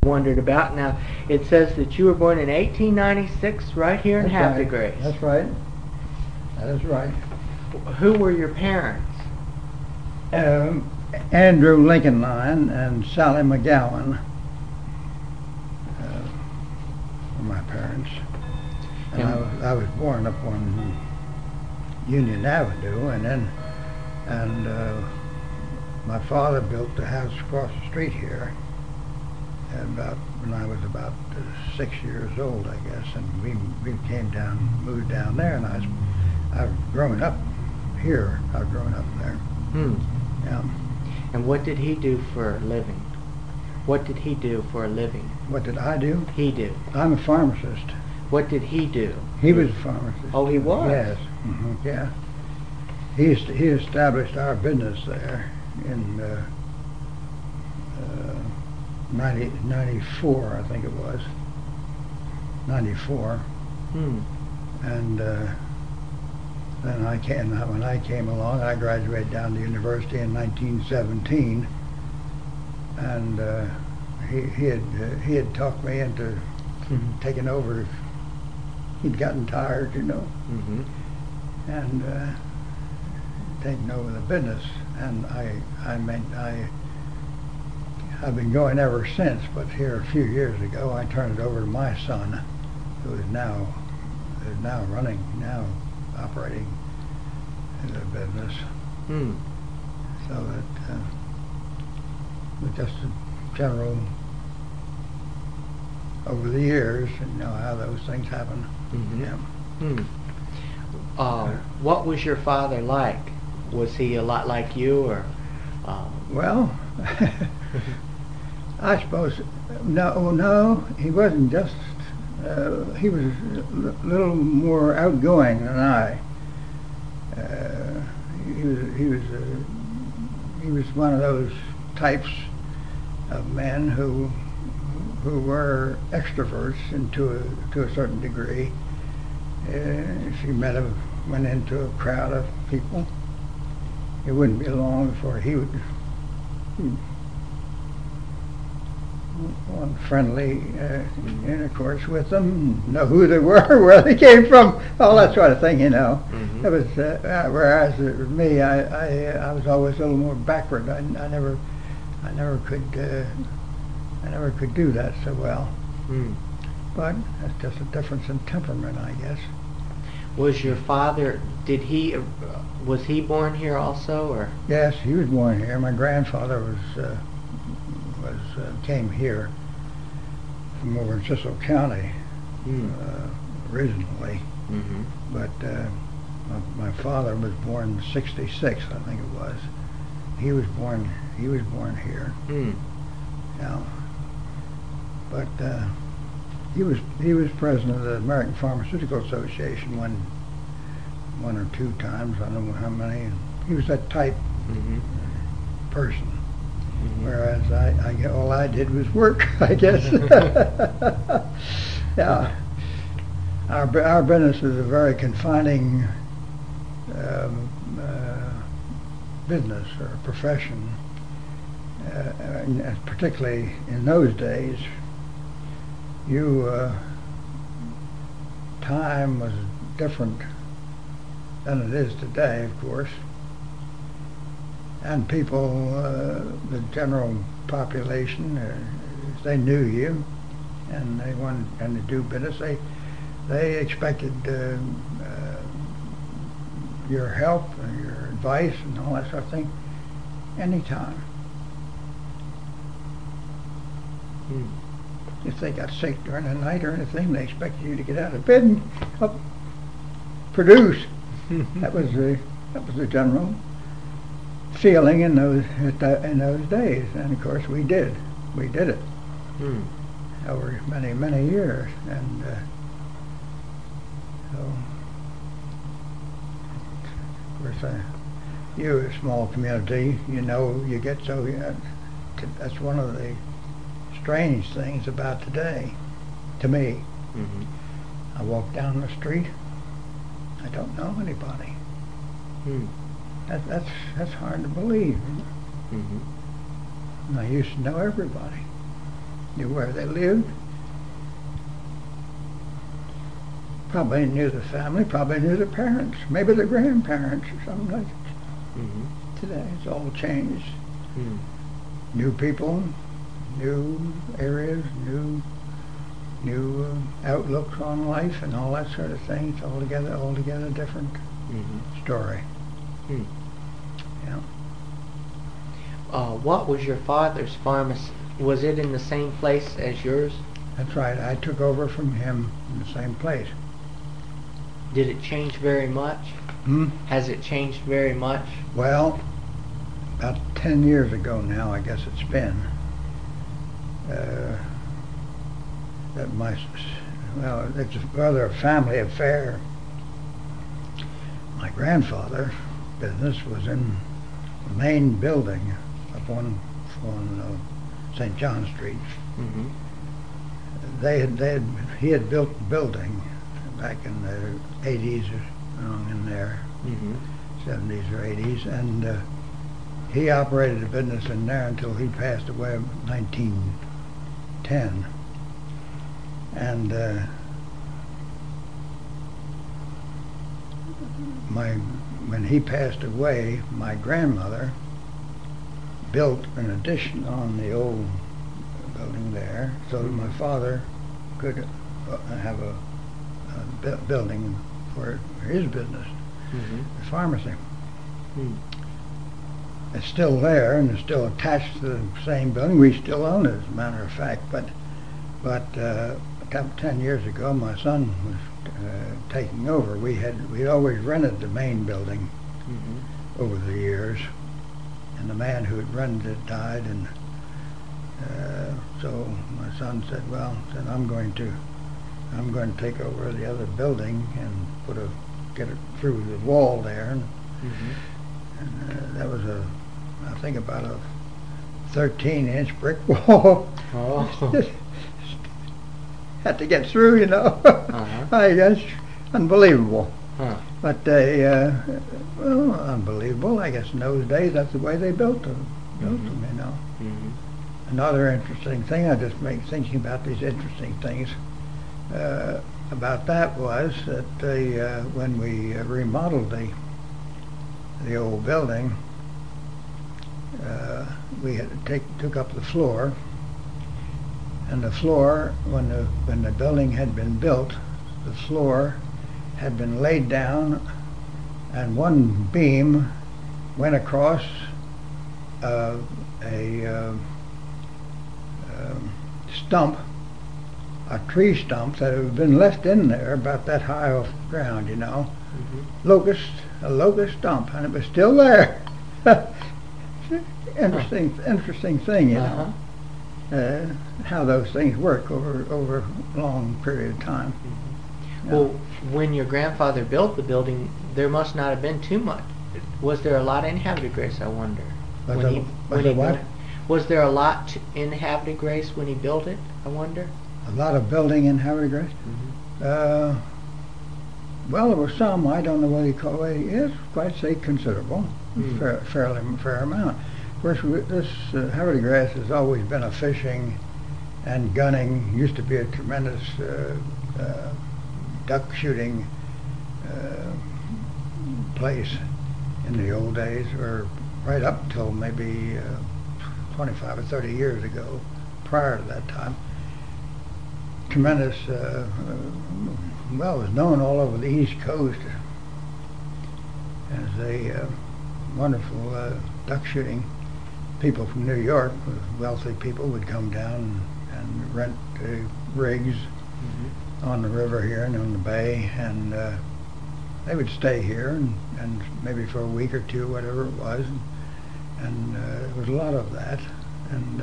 wondered about. Now, it says that you were born in 1896 right here in That's Happy right. Grace. That's right. That is right. Who were your parents? Um, Andrew Lincolnline and Sally McGowan were my parents. And I was born up on Union Avenue, and my father built the house across the street here when I was about 6 years old, I guess, and we moved down there, and I've grown up here. I've grown up there. Yeah. And what did he do for a living? What did he do for a living? What did I do? He did. I'm a pharmacist. What did he do? He was a pharmacist. Oh, he was? Yes. Yeah. He established our business there in 94, I think it was. 94. And then when I came along, I graduated down to university in 1917, and he had talked me into taking over. He'd gotten tired, and taking over the business, and I've been going ever since. But here a few years ago, I turned it over to my son, who is now operating the business. So that with just a general over the years, and how those things happen. What was your father like? Was he a lot like you, or? Well, I suppose no, he wasn't. Just he was a little more outgoing than I. He was one of those types of men who were extroverts, and to a certain degree. If you went into a crowd of people, it wouldn't be long before he would friendly intercourse with them, know who they were, where they came from, all that sort of thing. It was whereas me, I was always a little more backward. I never could do that so well. But that's just a difference in temperament, I guess. Was your father? Was he born here also, or? Yes, he was born here. My grandfather came here from over in Cecil County originally, but my father was born in '66, I think it was. He was born here. Yeah. But he was president of the American Pharmaceutical Association one or two times. I don't know how many. He was that type person. Whereas all I did was work, I guess. Yeah. Our business is a very confining business or profession, and particularly in those days. Time was different than it is today, of course. And people, the general population, they knew you, and they wanted to do business. They expected your help and your advice and all that sort of thing anytime. If they got sick during the night or anything, they expected you to get out of bed and help produce. That was the general feeling in those days, and of course we did it over many years, and so of course you're a small community, you get so that's one of the strange things about today to me. I walk down the street, I don't know anybody. That's hard to believe. And I used to know everybody. knew where they lived, probably knew the family, probably knew the parents, maybe the grandparents or something like that. Mm-hmm. Today it's all changed. Mm. New people, new areas, new outlooks on life and all that sort of thing. It's altogether different story. Mm. Yeah. What was your father's pharmacy? Was it in the same place as yours? That's right. I took over from him in the same place. Did it change very much? Has it changed very much? Well, about 10 years ago now, I guess it's been, it's rather a family affair. My grandfather's business was in the main building up on St. John Street. Mm-hmm. He had built the building back in the 80s or in there, 70s or 80s, and he operated a business in there until he passed away in 1910. And when he passed away, my grandmother built an addition on the old building there so that my father could have a building for his business, the pharmacy. It's still there and it's still attached to the same building. We still own it, as a matter of fact. But about 10 years ago, my son was taking over. We'd always rented the main building over the years, and the man who had rented it died, and so my son said, "Well, then I'm going to take over the other building and get it through the wall there." And that was I think about a 13-inch brick wall. Oh. Had to get through, you know. That's unbelievable. Huh. But unbelievable. I guess in those days that's the way they built them, you know. Another interesting thing, I just make thinking about these interesting things about that was that when we remodeled the old building, we had took up the floor, and the floor, when the building had been built, the floor had been laid down, and one beam went across a stump, a tree stump that had been left in there about that high off the ground, you know. A locust stump, and it was still there. Interesting thing, you know. How those things work over a long period of time. Well, when your grandfather built the building, there must not have been too much. Was there a lot inhabited, Grace, I wonder? Was there a lot inhabited, Grace, when he built it, I wonder? A lot of building inhabited, Grace? Well, there was some. I don't know what you call it. Yes, quite say considerable. Fair amount. Of course, this Haverty has always been a fishing and gunning. Used to be a tremendous duck shooting place in the old days, or right up until maybe 25 or 30 years ago. Prior to that time, tremendous. Well, it was known all over the East Coast as a wonderful duck shooting. People from New York, wealthy people, would come down and rent rigs on the river here and on the bay, and they would stay here and maybe for a week or two, whatever it was, and there was a lot of that. And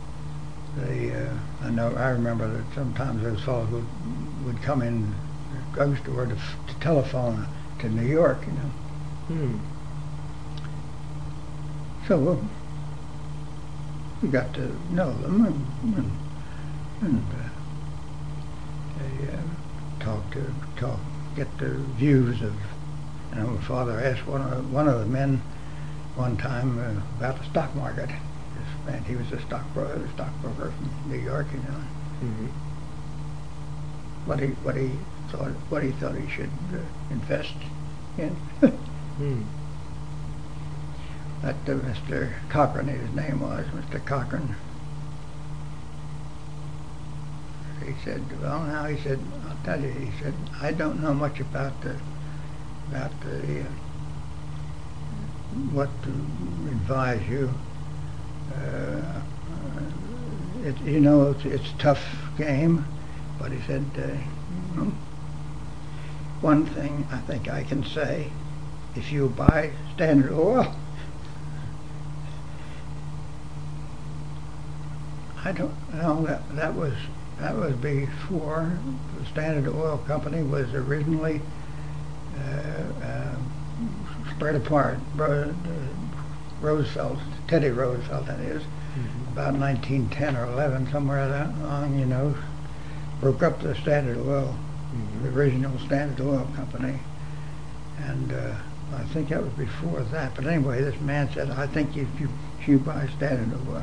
I remember that sometimes those fellows would come in the drugstore to telephone to New York, you know. So we got to know them and get the views of. You know, my father asked one of the men one time about the stock market. And he was a stockbroker from New York, you know. Mm-hmm. What he thought he should invest in. Mm. That Mr. Cochran, his name was Mr. Cochran. He said, "Well, now," he said, "I'll tell you," he said, "I don't know much about what to advise you. It's a tough game, but," he said, "one thing I think I can say: if you buy Standard Oil, I don't know that was before the Standard Oil Company was originally spread apart. Roosevelt, Teddy Roosevelt, that is, about 1910 or 11, somewhere that long, you know, broke up the Standard Oil, the original Standard Oil Company, and I think that was before that. But anyway, this man said, "I think if you buy Standard Oil,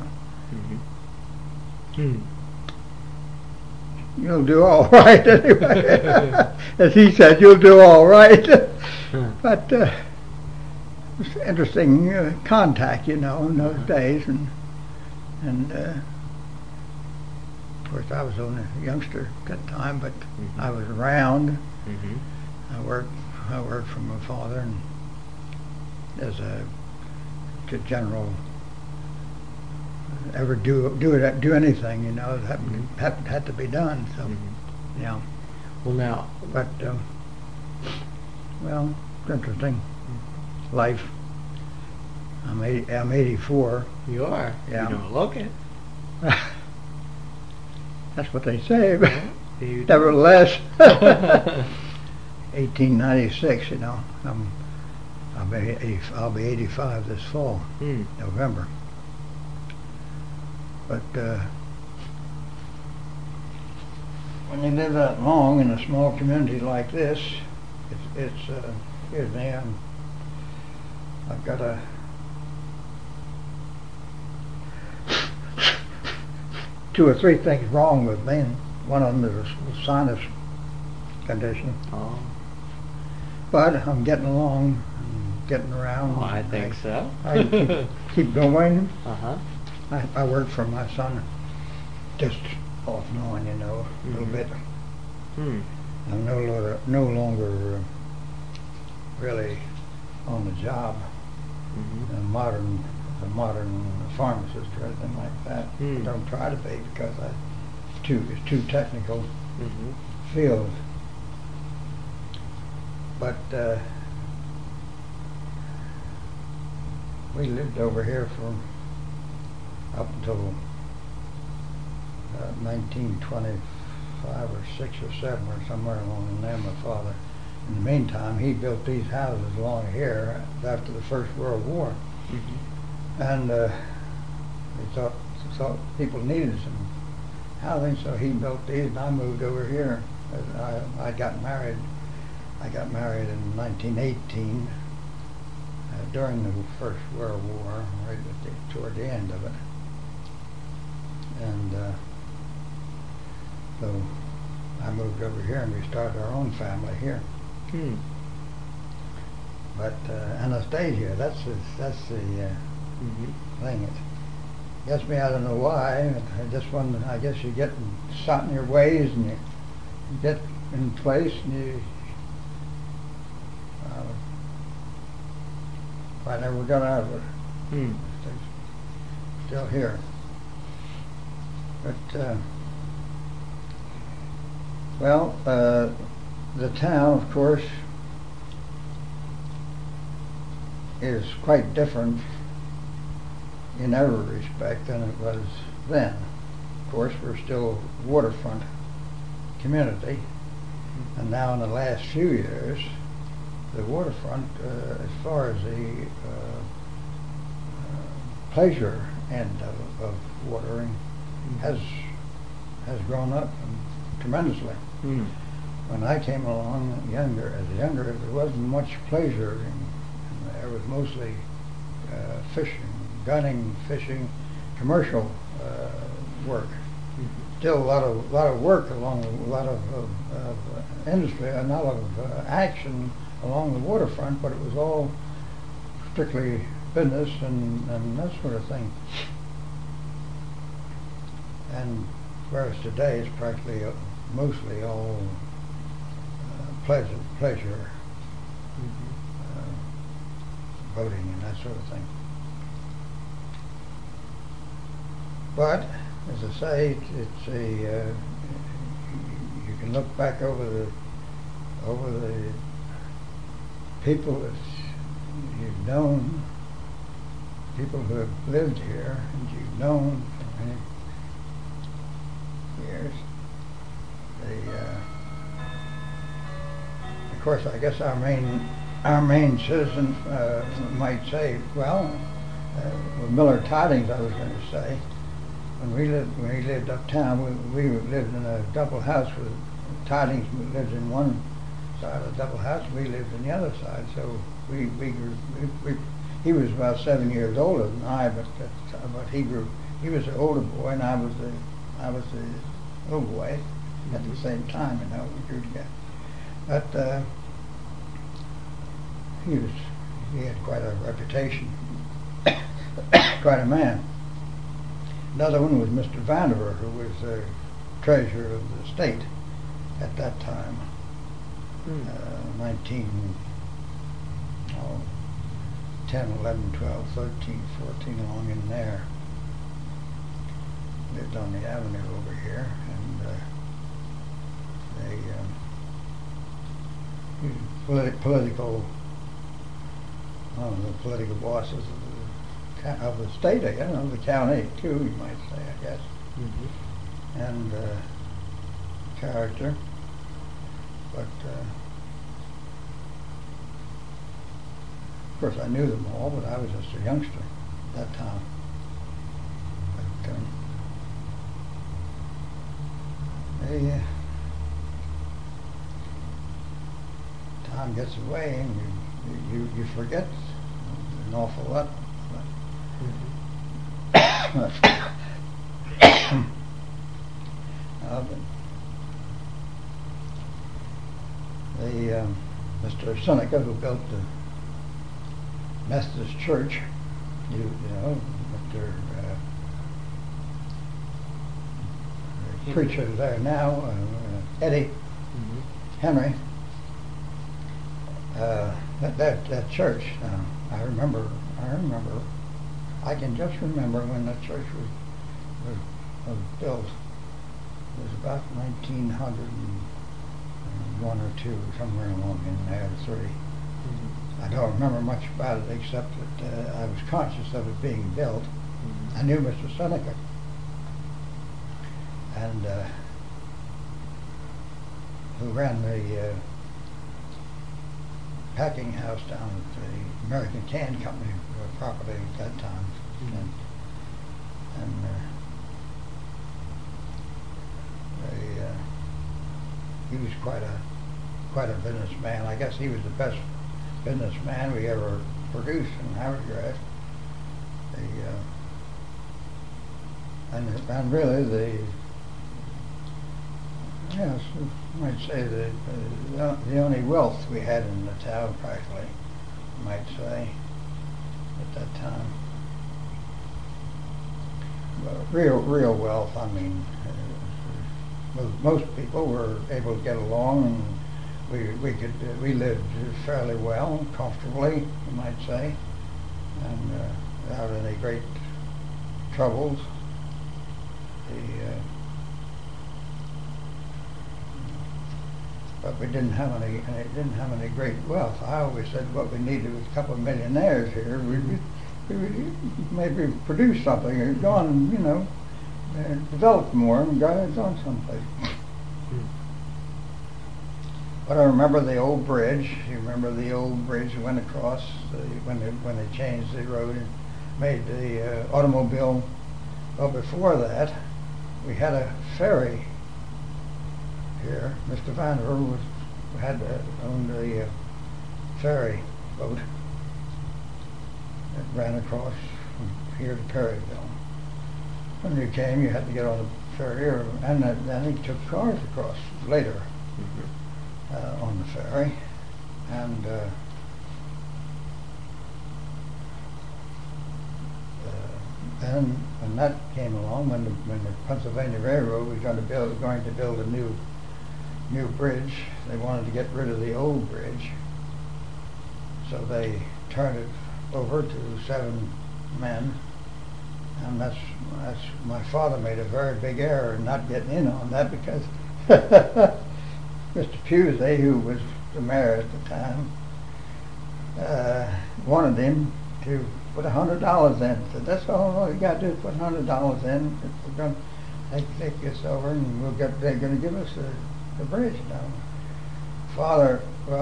you'll do all right." Anyway, as he said, "You'll do all right." But it's interesting contact, you know, in those days, and of course I was only a youngster at that time, but I was around. I worked for my father, and as a general, ever do anything, you know, that had to be done. So, yeah. Well, now, but well, it's interesting. Life. I'm 84. you are. Yeah. You don't look it. That's what they say, but You don't. nevertheless, 1896. You know, I'll be 85 this fall, November. But when you live that long in a small community like this, it's excuse me, I've got a two or three things wrong with me, and one of them is a sinus condition. Oh. But I'm getting along, and getting around. Oh, I think so. I keep going. Uh-huh. I work for my son, just off and on, you know, a little bit. I'm no longer really on the job, a modern pharmacist or anything like that. I don't try to be, because it's too technical field. But we lived over here for up until 1925 or 6 or 7 or somewhere along in there, my father. In the meantime, he built these houses along here after the First World War. And he thought people needed some housing, so he built these, and I moved over here. I got married. I got married in 1918 during the First World War, right toward the end of it. And so I moved over here, and we started our own family here. But and I stayed here. That's the thing. It gets me. I don't know why. I guess you get set in your ways, and you get in place, and you. I never got out of it. Still here. But well, the town, of course, is quite different in every respect than it was then. Of course, we're still a waterfront community, and now in the last few years, the waterfront, as far as the pleasure end of watering, has grown up tremendously. When I came along younger, there wasn't much pleasure, and there was mostly fishing, gunning, fishing, commercial work. Still a lot of work along a lot of industry, and a lot of action along the waterfront, but it was all strictly business and that sort of thing. And whereas today it's practically mostly all pleasure, boating and that sort of thing. But as I say, it's a you can look back over the people that you've known, people who have lived here and you've known for many years. Of course, I guess our main citizens might say, well, with Miller Tidings, I was going to say, when we lived uptown, we lived in a double house with Tidings. Lived in one side of the double house, we lived in the other side. So he was about 7 years older than I, but he was the older boy, and I was the little boy at the same time. We grew together. But he had quite a reputation, quite a man. Another one was Mr. Vandiver, who was the treasurer of the state at that time. 10, 11, 12, 13, 14, along in there. Lived on the avenue over here, and political, one of the political bosses of the state, the county too, you might say, I guess. And character, but of course I knew them all, but I was just a youngster at that time. But time gets away, and you forget an awful lot. Mr. Seneca, who built the Methodist Church, Mr. The preacher there now, Eddie Henry. That church, I remember. I can just remember when that church was built. It was about 1901 or 2, somewhere along in there, 3. I don't remember much about it except that I was conscious of it being built. I knew Mr. Seneca, and who ran the packing house down at the American Can Company property at that time. And he was quite a businessman. I guess he was the best businessman we ever produced in Haverstraw. And really you might say the only wealth we had in the town, practically, you might say, at that time. But real wealth, I mean, most people were able to get along, and we lived fairly well, comfortably, you might say, and without any great troubles. But we didn't have any great wealth. I always said what we needed was a couple of millionaires here. We maybe produce something and gone, developed more and got it done someplace. But I remember the old bridge. You remember the old bridge that went across when they changed the road and made the automobile. Well, before that, we had a ferry here. Mr. Vandiver owned a ferry boat that ran across from here to Perryville. when you came, you had to get on the ferry, and then he took cars across later on the ferry, and then when that came along, when the Pennsylvania Railroad was going to build a new bridge, they wanted to get rid of the old bridge, so they turned it over to 7 men. And that's my father made a very big error in not getting in on that, because Mr. Pusey, who was the mayor at the time, wanted him to put $100 in. Said, that's all you got to do is put $100 in. We're going to take this over, and they're going to give us the bridge now. Father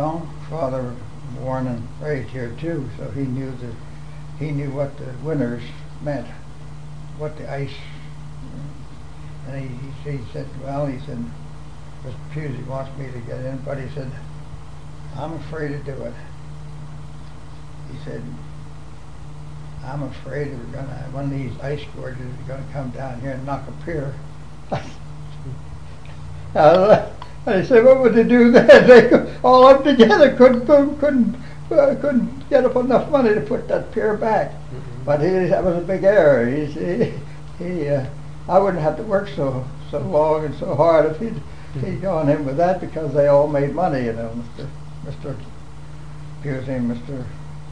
born and raised here too, so he knew what the winters meant, what the ice. And he said, Mr. Pusey wants me to get in, but he said, I'm afraid to do it. He said, I'm afraid one of these ice gorges is going to come down here and knock a pier. And he said, what would they do then? They all up together couldn't get up enough money to put that pier back. But that was a big error. I wouldn't have to work so long and so hard if he'd gone in with that, because they all made money, Mr. Pusey and Mr.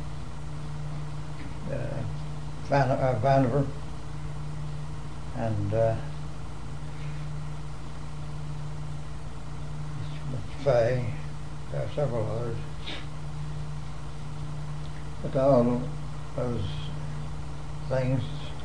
Vandiver, and Mr. Fay, several others. But all those things,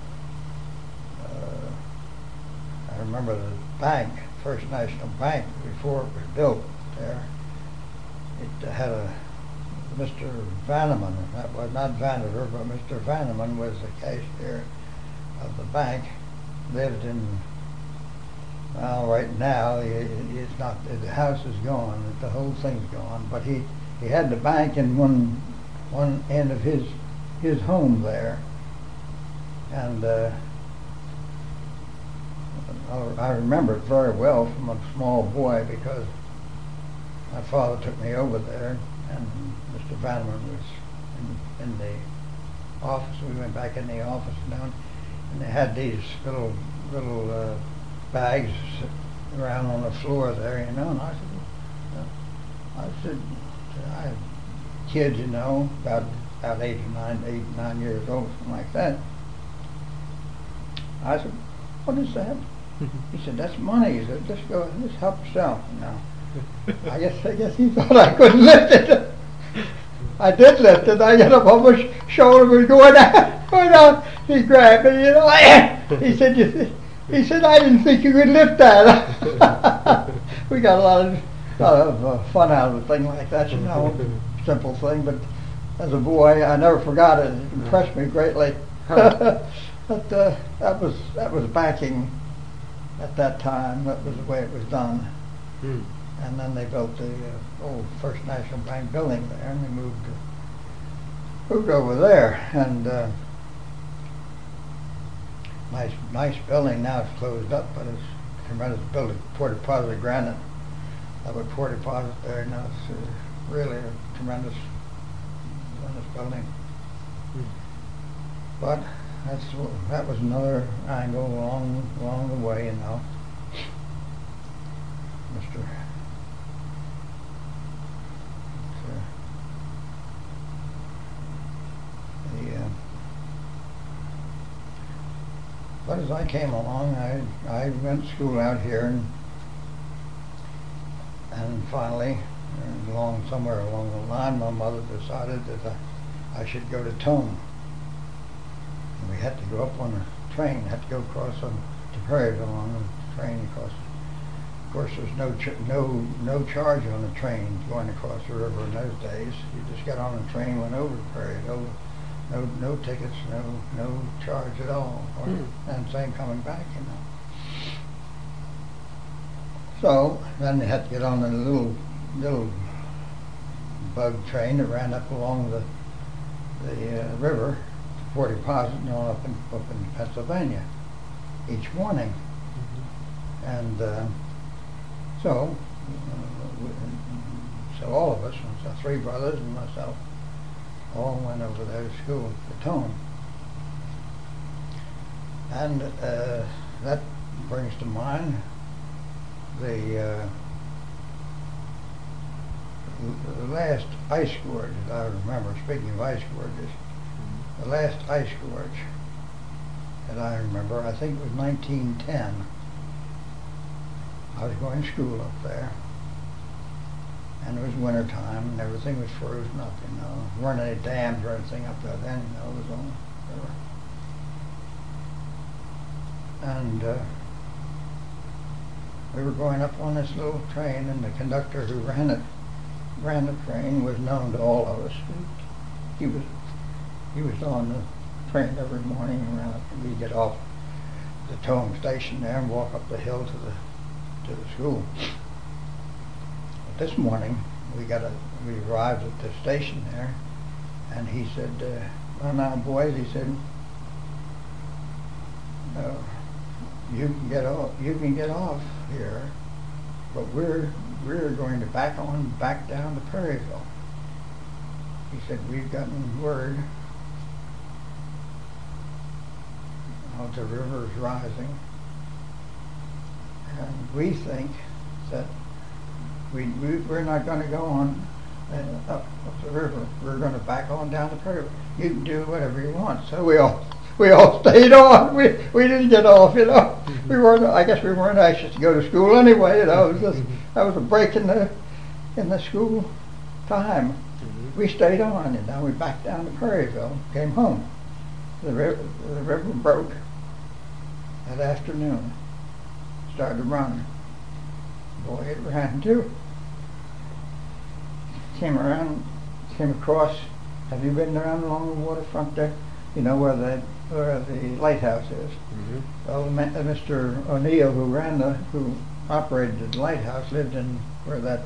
I remember the bank, First National Bank, before it was built there, it had a Mr. Vanneman, that was not Vandiver, but Mr. Vanneman was the cashier of the bank, lived in, well, right now, it's not, the house is gone, the whole thing's gone, but he had the bank in one end of his home there. And I remember it very well from a small boy, because my father took me over there, and Mr. Vanneman was in the office. We went back in the office down, and they had these little bags around on the floor there, and I said, I had kids, about 8 or 9 years old, something like that. I said, what is that? He said, that's money. He said, just help yourself now. I guess he thought I couldn't lift it. I did lift it. I got up on my shoulder, was going out. He grabbed me, He said, I didn't think you could lift that. We got a lot of fun out of a thing like that, simple thing. But as a boy, I never forgot it. It impressed me greatly. But that was banking at that time. That was the way it was done. And then they built the old First National Bank building there, and they moved over there. And nice building. Now it's closed up, but it's a tremendous building. Port Deposit granite. That was Port Deposit there. Now it's really a tremendous building. But that was another angle along the way, Mr. But as I came along, I went to school out here, and finally, somewhere along the line, my mother decided that I should go to Tome. And we had to go up on a train, had to go across to Prairie along the train across. Of course, there's no charge on the train going across the river in those days. You just got on the train, went over to Prairie. No tickets, no charge at all, and same coming back, So then they had to get on a little bug train that ran up along the river, Port Deposit, up in Pennsylvania. each morning. And so all of us, so 3 brothers and myself, all went over there to school at Tone. And that brings to mind the last ice gorge that I remember. Speaking of ice gorges, the last ice gorge that I remember, I think it was 1910. I was going to school up there, and it was winter time, and everything was frozen up. There weren't any dams or anything up there then. It was all river. And we were going up on this little train, and the conductor who ran the train was known to all of us. He was on the train every morning around. We'd get off the towing station there and walk up the hill to the school. But this morning we arrived at the station there, and he said, "Well, now, boys," he said, "you can get off here, but we're going to back down to Prairieville." He said, "We've gotten word of the river's rising, and we think that we're not going to go on up the river. We're going to back on down to Prairieville. You can do whatever you want." So we all stayed on. We didn't get off, We weren't. I guess we weren't anxious to go to school anyway. It was just that was a break in the school time. We stayed on, we backed down to Prairieville, came home. The river broke that afternoon. Started to run. Boy, it ran too. Came across. Have you been around along the waterfront there? You know where the lighthouse is. Well, Mr. O'Neill, who operated the lighthouse, lived in where that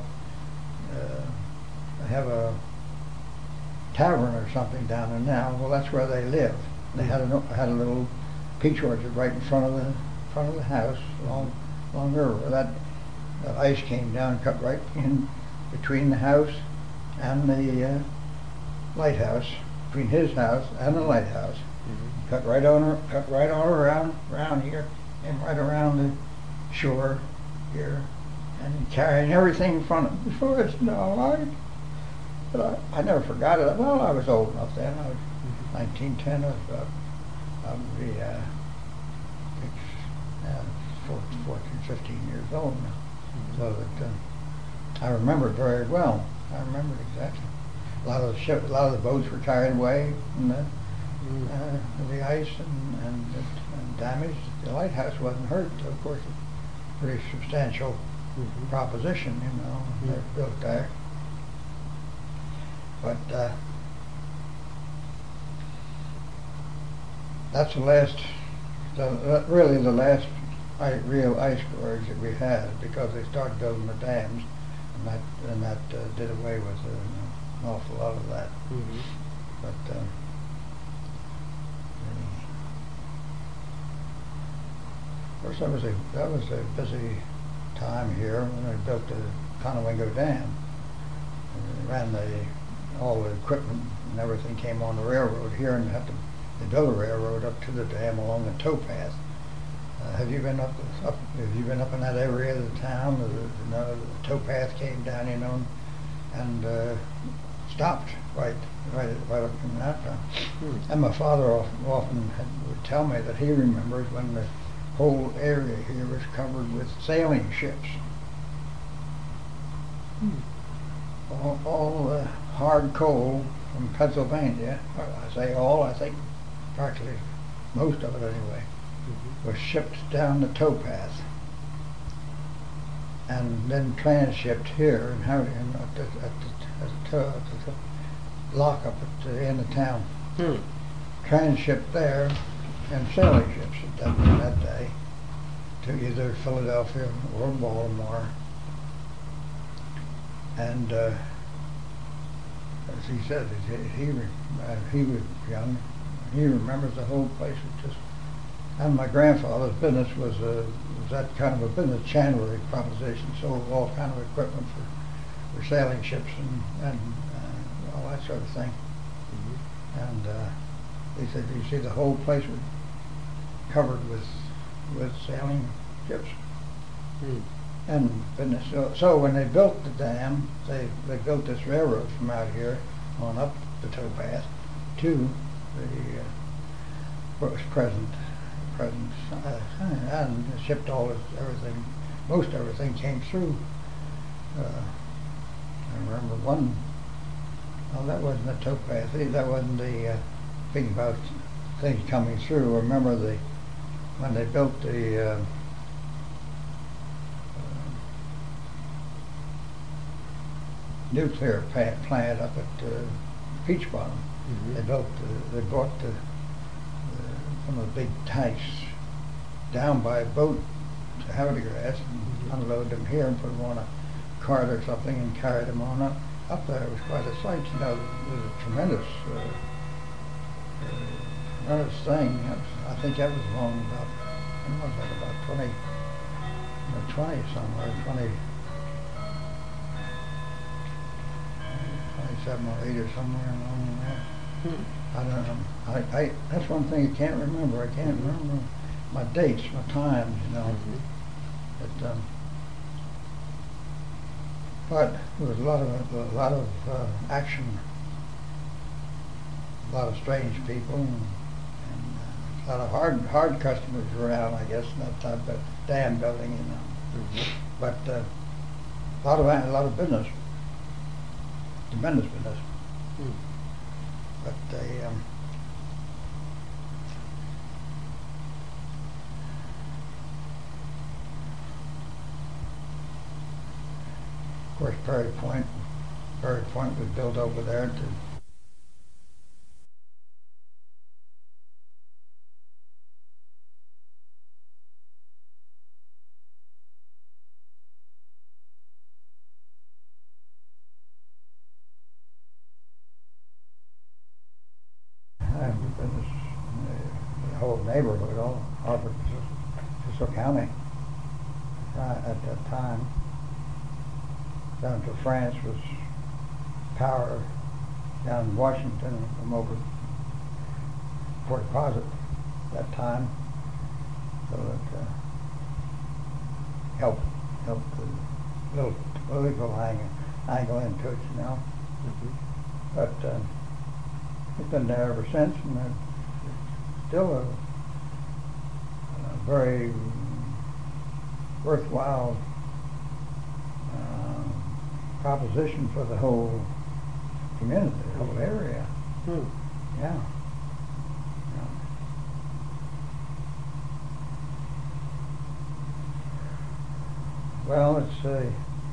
they have a tavern or something down there now. Well, that's where they live. They had a little peach orchard right in front of the house along the river. That ice came down, cut right in between the house and the lighthouse, between his house and the lighthouse. Cut right on around here, and right around the shore here, and carrying everything in front of it before it's But I never forgot it. Well, I was old enough then. I was 1910. I was about probably 14, 15 years old now. So that I remember it very well. I remember it exactly. A lot of the boats were carried away in the ice and damaged. The lighthouse wasn't hurt, so of course it's a pretty substantial proposition, they're built there. But that's really the last real ice gorge that we had, because they started building the dams, and that did away with an awful lot of that. But of course, that was a busy time here when they built the Conowingo Dam. And they ran all the equipment and everything came on the railroad here, and they built a railroad up to the dam along the towpath. Have you been up in that area of the town? The towpath came down, and stopped right up in that town. And my father often would tell me that he remembers when the whole area here was covered with sailing ships. All the hard coal from Pennsylvania, I say all, I think practically most of it anyway, was shipped down the towpath and then transshipped here and at the lock up at the end of town. Transshipped there, and sailing ships at that day to either Philadelphia or Baltimore. And as he said, he was young. He remembers the whole place was just And my grandfather's business was that kind of a business, chandlery proposition, sold all kind of equipment for sailing ships and all that sort of thing. And he said, you see, the whole place was covered with sailing ships and business. So when they built the dam, they built this railroad from out here on up the towpath to the what was present, and shipped everything. Most everything came through. I remember one. Oh, that wasn't the towpath. That wasn't the thing about things coming through. I remember when they built the nuclear plant up at Peach Bottom. They brought some of the big tanks down by boat to Havertide and unload them here and put them on a cart or something and carried them on up there. It was quite a sight. You know, it was a tremendous thing. I think that was long about, when was that, about 20 somewhere, 27 or 8 or somewhere along there. I don't know. That's one thing I can't remember. I can't remember my dates, my times, you know. But there was a lot of action, a lot of strange people, and a lot of hard customers around, I guess, in that type of dam building, you know. But a lot of business, tremendous business. But they of course, Prairie Point was built over there to business, the whole neighborhood, all Harvard, Cecil County at that time. Down to France was power down in Washington from over Port Deposit at that time, so that helped the little political angle into it, you know. But it's been there ever since, and it's still a very worthwhile proposition for the whole community, the whole area. Yeah. Well, let's see.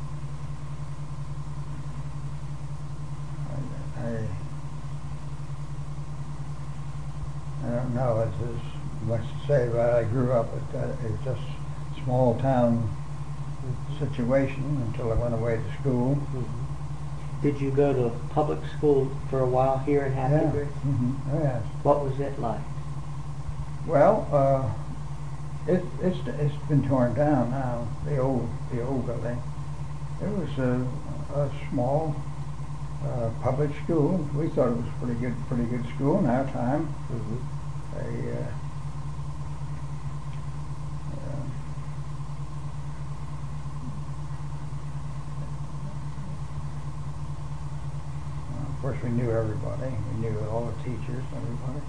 I don't know. It's as much to say about I grew up at it's just a small town situation until I went away to school. Did you go to public school for a while here in Havertide? Yeah. Oh, yes. What was it like? Well, it's been torn down now. The old building. It was a small public school. We thought it was pretty good school in our time. Of course, we knew everybody. We knew all the teachers, everybody.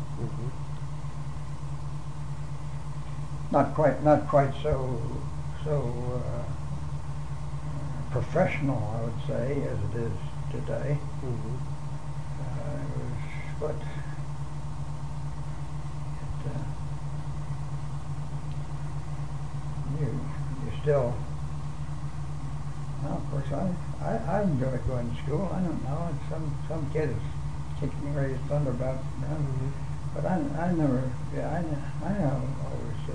Not quite so professional, I would say, as it is today. But you still. Well, of course, I enjoyed going to school. I don't know. Some kid is kicking me right his thunder about that. But I never. Yeah, I always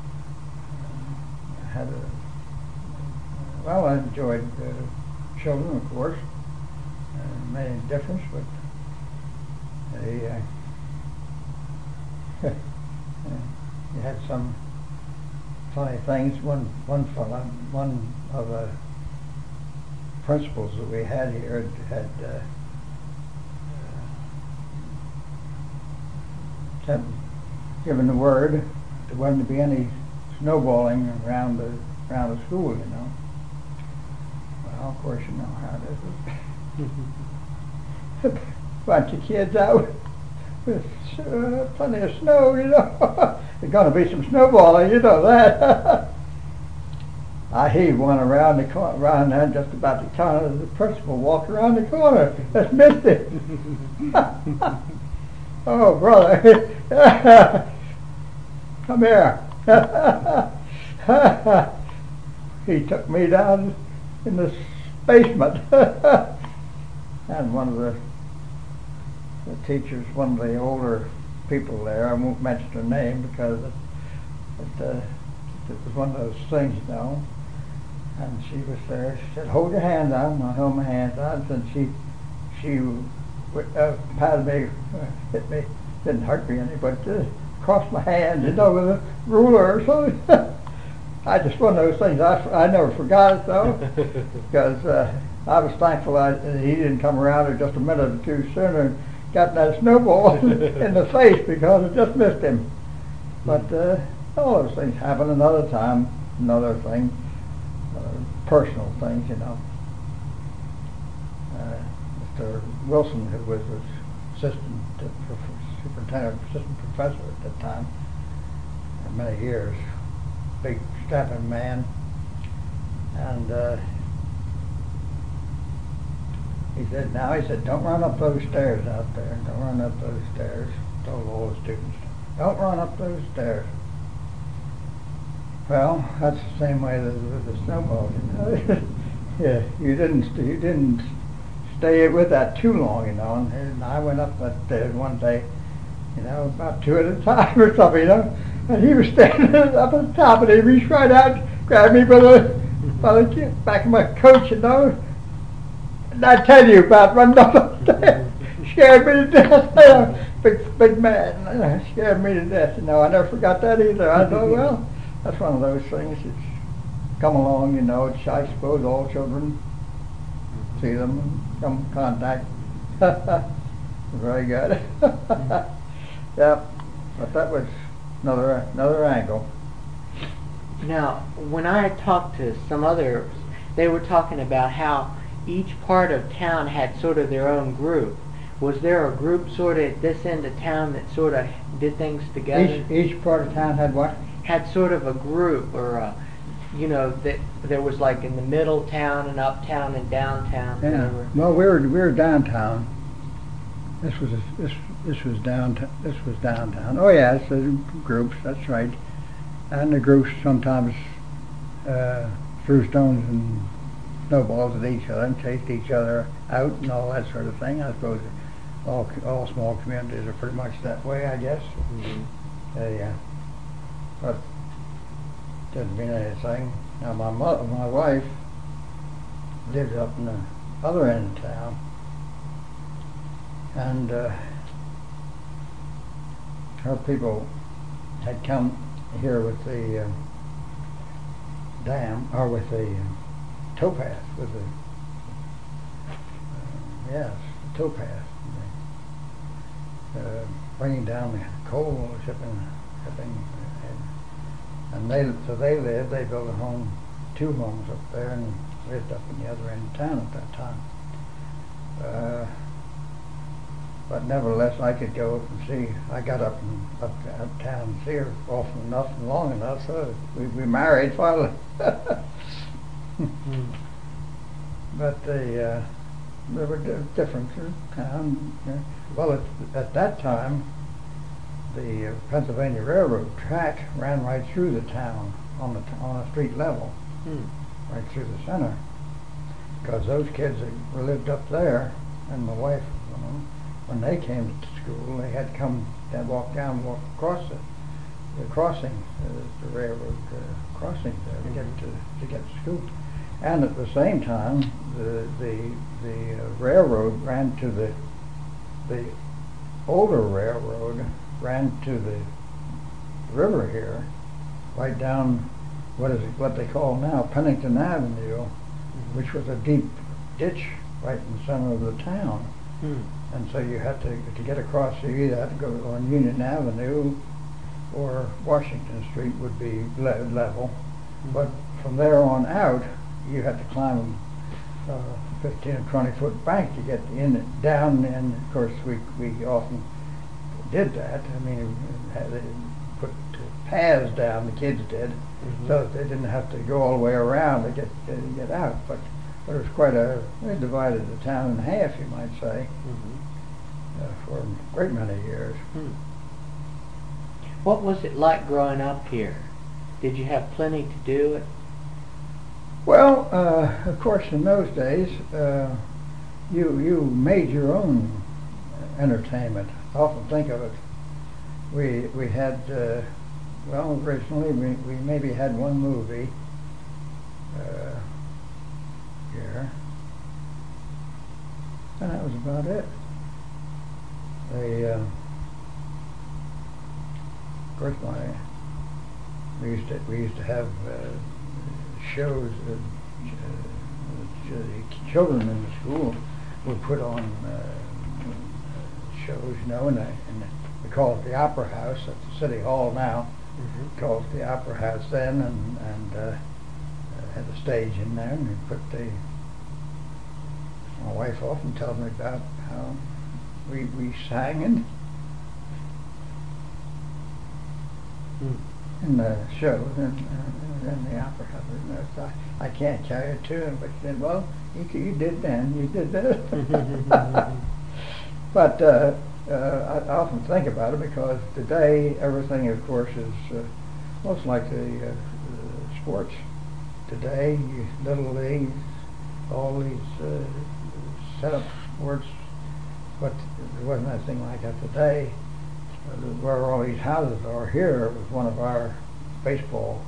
had a. Well, I enjoyed children, of course. Made a difference, but you had some funny things. One of the principals that we had here had given the word there wasn't to be any snowballing around the school, you know. Well, of course, you know how it is. Bunch of kids out with plenty of snow, you know. There's going to be some snowballing, you know that. I heaved one around the corner, around there, just about the corner. The principal walked around the corner. Just missed it. Oh, brother. Come here. He took me down in the basement. And one of the teachers, one of the older people there, I won't mention her name because it was one of those things, you know. And she was there. She said, "Hold your hands out." And I held my hands out, and she patted me, hit me, didn't hurt me any, but crossed my hands, you know, with a ruler or something. I just one of those things. I never forgot it though, because I was thankful he didn't come around just a minute or two sooner and got that snowball in the face because it just missed him. But all those things happen. Another time, another thing. Personal things, you know. Mr. Wilson, who was assistant superintendent, assistant professor at that time for many years, big strapping man, and he said, "Don't run up those stairs out there. Don't run up those stairs." Told all the students, "Don't run up those stairs." Well, that's the same way with the snowball, you know. Yeah, you didn't stay with that too long, you know. And I went up that stairs one day, you know, about two at a time or something, you know. And he was standing up at the top, and he reached right out, grabbed me by the back of my coat, you know. And I tell you about running up the stairs, scared me to death. You know, big man, scared me to death. You know, I never forgot that either. I thought, well. That's one of those things that's come along, you know. I suppose all children see them and come in contact. Very good. Yeah, but that was another angle. Now, when I had talked to some others, they were talking about how each part of town had sort of their own group. Was there a group sort of at this end of town that sort of did things together? Each part of town had what? Had sort of a group, or you know, that there was like in the middle town and uptown and downtown. Yeah. Well, we were downtown. This was downtown. This was downtown. Oh yeah, it's groups. That's right. And the groups sometimes threw stones and snowballs at each other and chased each other out and all that sort of thing. I suppose all small communities are pretty much that way, I guess. Mm-hmm. Yeah. But didn't mean anything. Now my wife lived up in the other end of town, and her people had come here with the dam, or with the towpath, with the yes, the towpath, bringing down the coal, shipping. And they lived, they built two homes up there, and lived up in the other end of town at that time. But nevertheless, I could go up and see. I got up uptown and see her often enough and long enough, so we married finally. But they were different in town. Well, at that time, the Pennsylvania Railroad track ran right through the town on a street level, right through the center. Because those kids that lived up there, and my wife, you know, when they came to school, they had to come and walk across the crossing, the railroad crossing there to get to school. And at the same time, the railroad ran to the older railroad ran to the river here, right down what they call now Pennington Avenue, which was a deep ditch right in the center of the town. And so you had to get across, you either had to go on Union Avenue or Washington Street would be level. But from there on out, you had to climb 15 or 20 foot bank to get down, and of course we often did that. I mean, they put paths down, the kids did, so that they didn't have to go all the way around to get out. But it was they divided the town in half, you might say, for a great many years. What was it like growing up here? Did you have plenty to do? Well, of course, in those days, you made your own entertainment. I often think of it. We had, originally we maybe had one movie here, and that was about it. Of course, we used to have shows. Children in the school would put on shows, and we call it the Opera House at the City Hall now. Called it the Opera House then, and had a stage in there, and we put my wife often tells me about how we sang in the shows and the opera house. I can't carry a tune, but she said, well, you did then, you did that. But I often think about it because today everything, of course, is most like the sports. Today, Little Leagues, all these set-up sports, but there wasn't anything like that today. Where all these houses are here was one of our baseball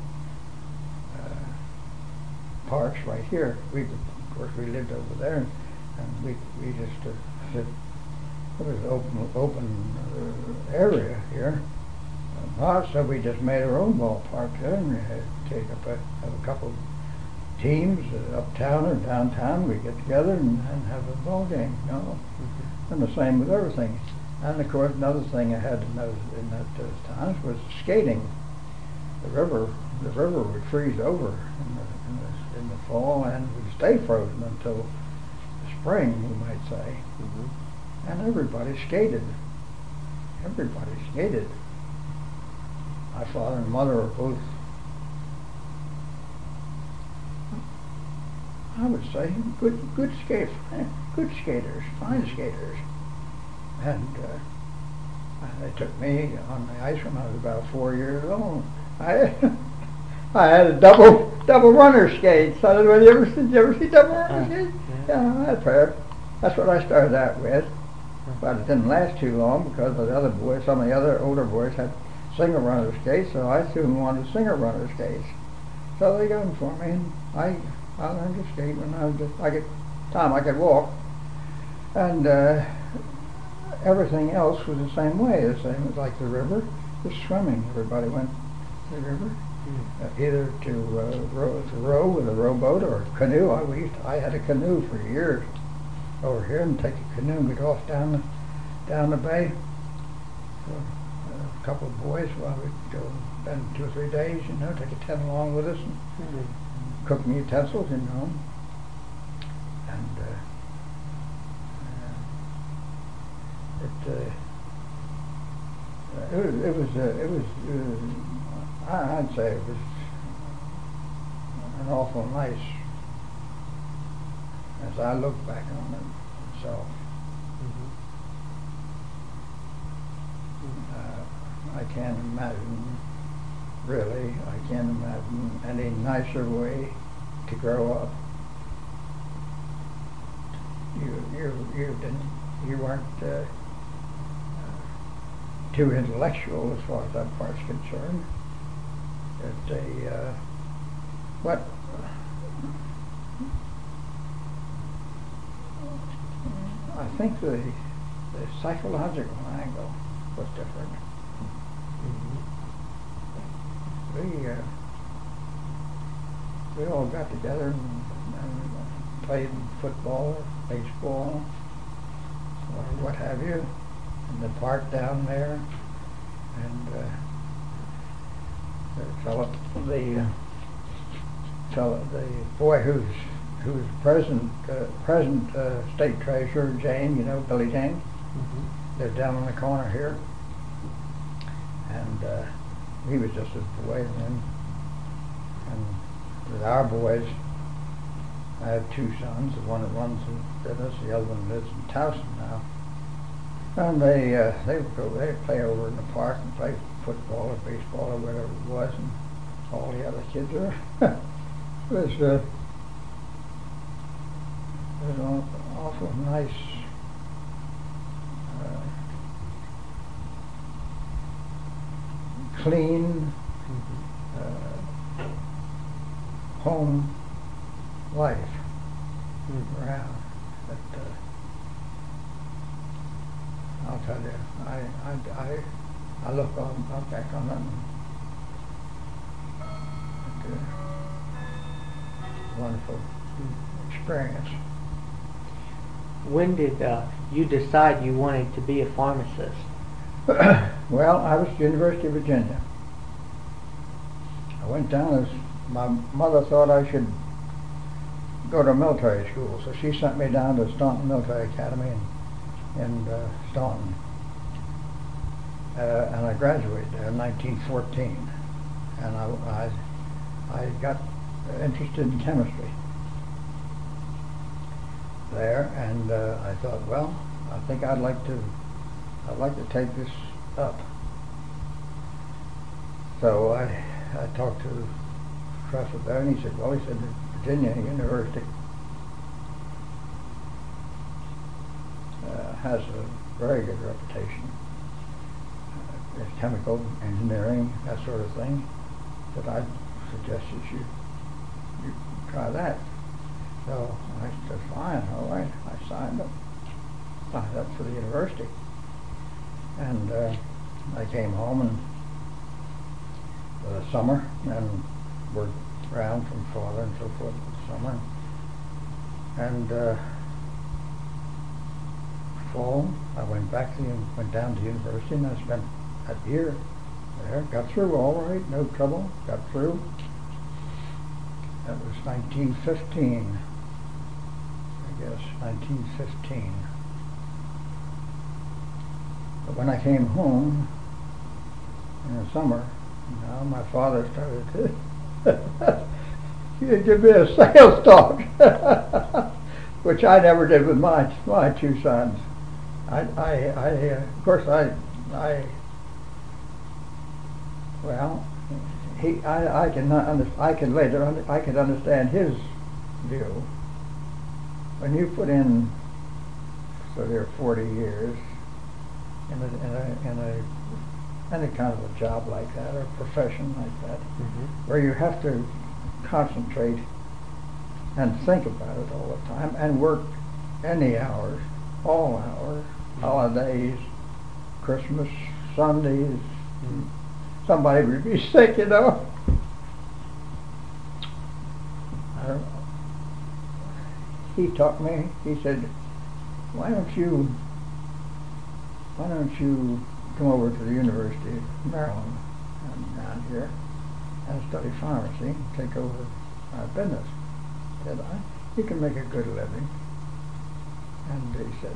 parks right here. Of course, we lived over there, and we just it was an open area here. So we just made our own ballpark there, and we had to have a couple teams uptown or downtown. We get together and have a ball game, And the same with everything. And of course, another thing I had to know in those times was skating. The river would freeze over in the fall, and would stay frozen until the spring, you might say. And everybody skated. My father and mother were both, I would say, good skaters, fine skaters. And they took me on the ice when I was about 4 years old. I had a double runner skates. I don't know, did you ever see double runner skates? Yeah, I had a pair. That's what I started out with. But it didn't last too long because some of the other older boys had single runner skates, so I soon wanted single runner skates. So they got them for me, and I learned to skate when I could walk. And everything else was the same way, like the river, just swimming. Everybody went to the river, either to row with a rowboat or a canoe. I had a canoe for years over here, and take a canoe and we'd go off down the bay. So, a couple of boys, we'd go spend 2 or 3 days, take a tent along with us and cooking utensils, and I'd say it was an awful nice, as I look back on it myself. I can't imagine any nicer way to grow up. You weren't too intellectual as far as that part's concerned. But I think the psychological angle was different. we all got together and played football, baseball, or what have you, in the park down there. And the boy who's present state treasurer, Jane, you know, Billy Jane, Mm-hmm. lived down on the corner here. And he was just a boy then. And with our boys, I have two sons. The one that runs the business, the other one lives in Towson now. And they'd play over in the park and play football or baseball or whatever it was, and all the other kids were. It was an awful nice clean home life around. But I'll tell you, I look back on them. Wonderful experience. When did you decide you wanted to be a pharmacist? Well, I was at the University of Virginia. I went down as my mother thought I should go to military school, so she sent me down to Staunton Military Academy in Staunton. And I graduated there in 1914. And I got interested in chemistry there, and I thought, well, I think I'd like to take this up. So I talked to Professor there, and he said, well, he said, Virginia University has a very good reputation. Chemical engineering, that sort of thing. That I'd suggest that you try that. So I said, fine, all right. I signed up for the university. And I came home and for the summer and worked around from father and so forth for the summer. And fall, I went down to university, and I spent a year there. Got through all right, no trouble. Got through. That was 1915, I guess, 1915. But when I came home in the summer, my father started to give me a sales talk, which I never did with my two sons. Of course, I can understand his view. When you put in 30 or 40 years in any kind of a job like that or a profession like that, where you have to concentrate and think about it all the time and work any hours, all hours, holidays, Christmas, Sundays. Somebody would be sick, you know. He taught me. He said, "Why don't you come over to the University of Maryland down here and study pharmacy and take over our business?" I said, "You can make a good living." And he said,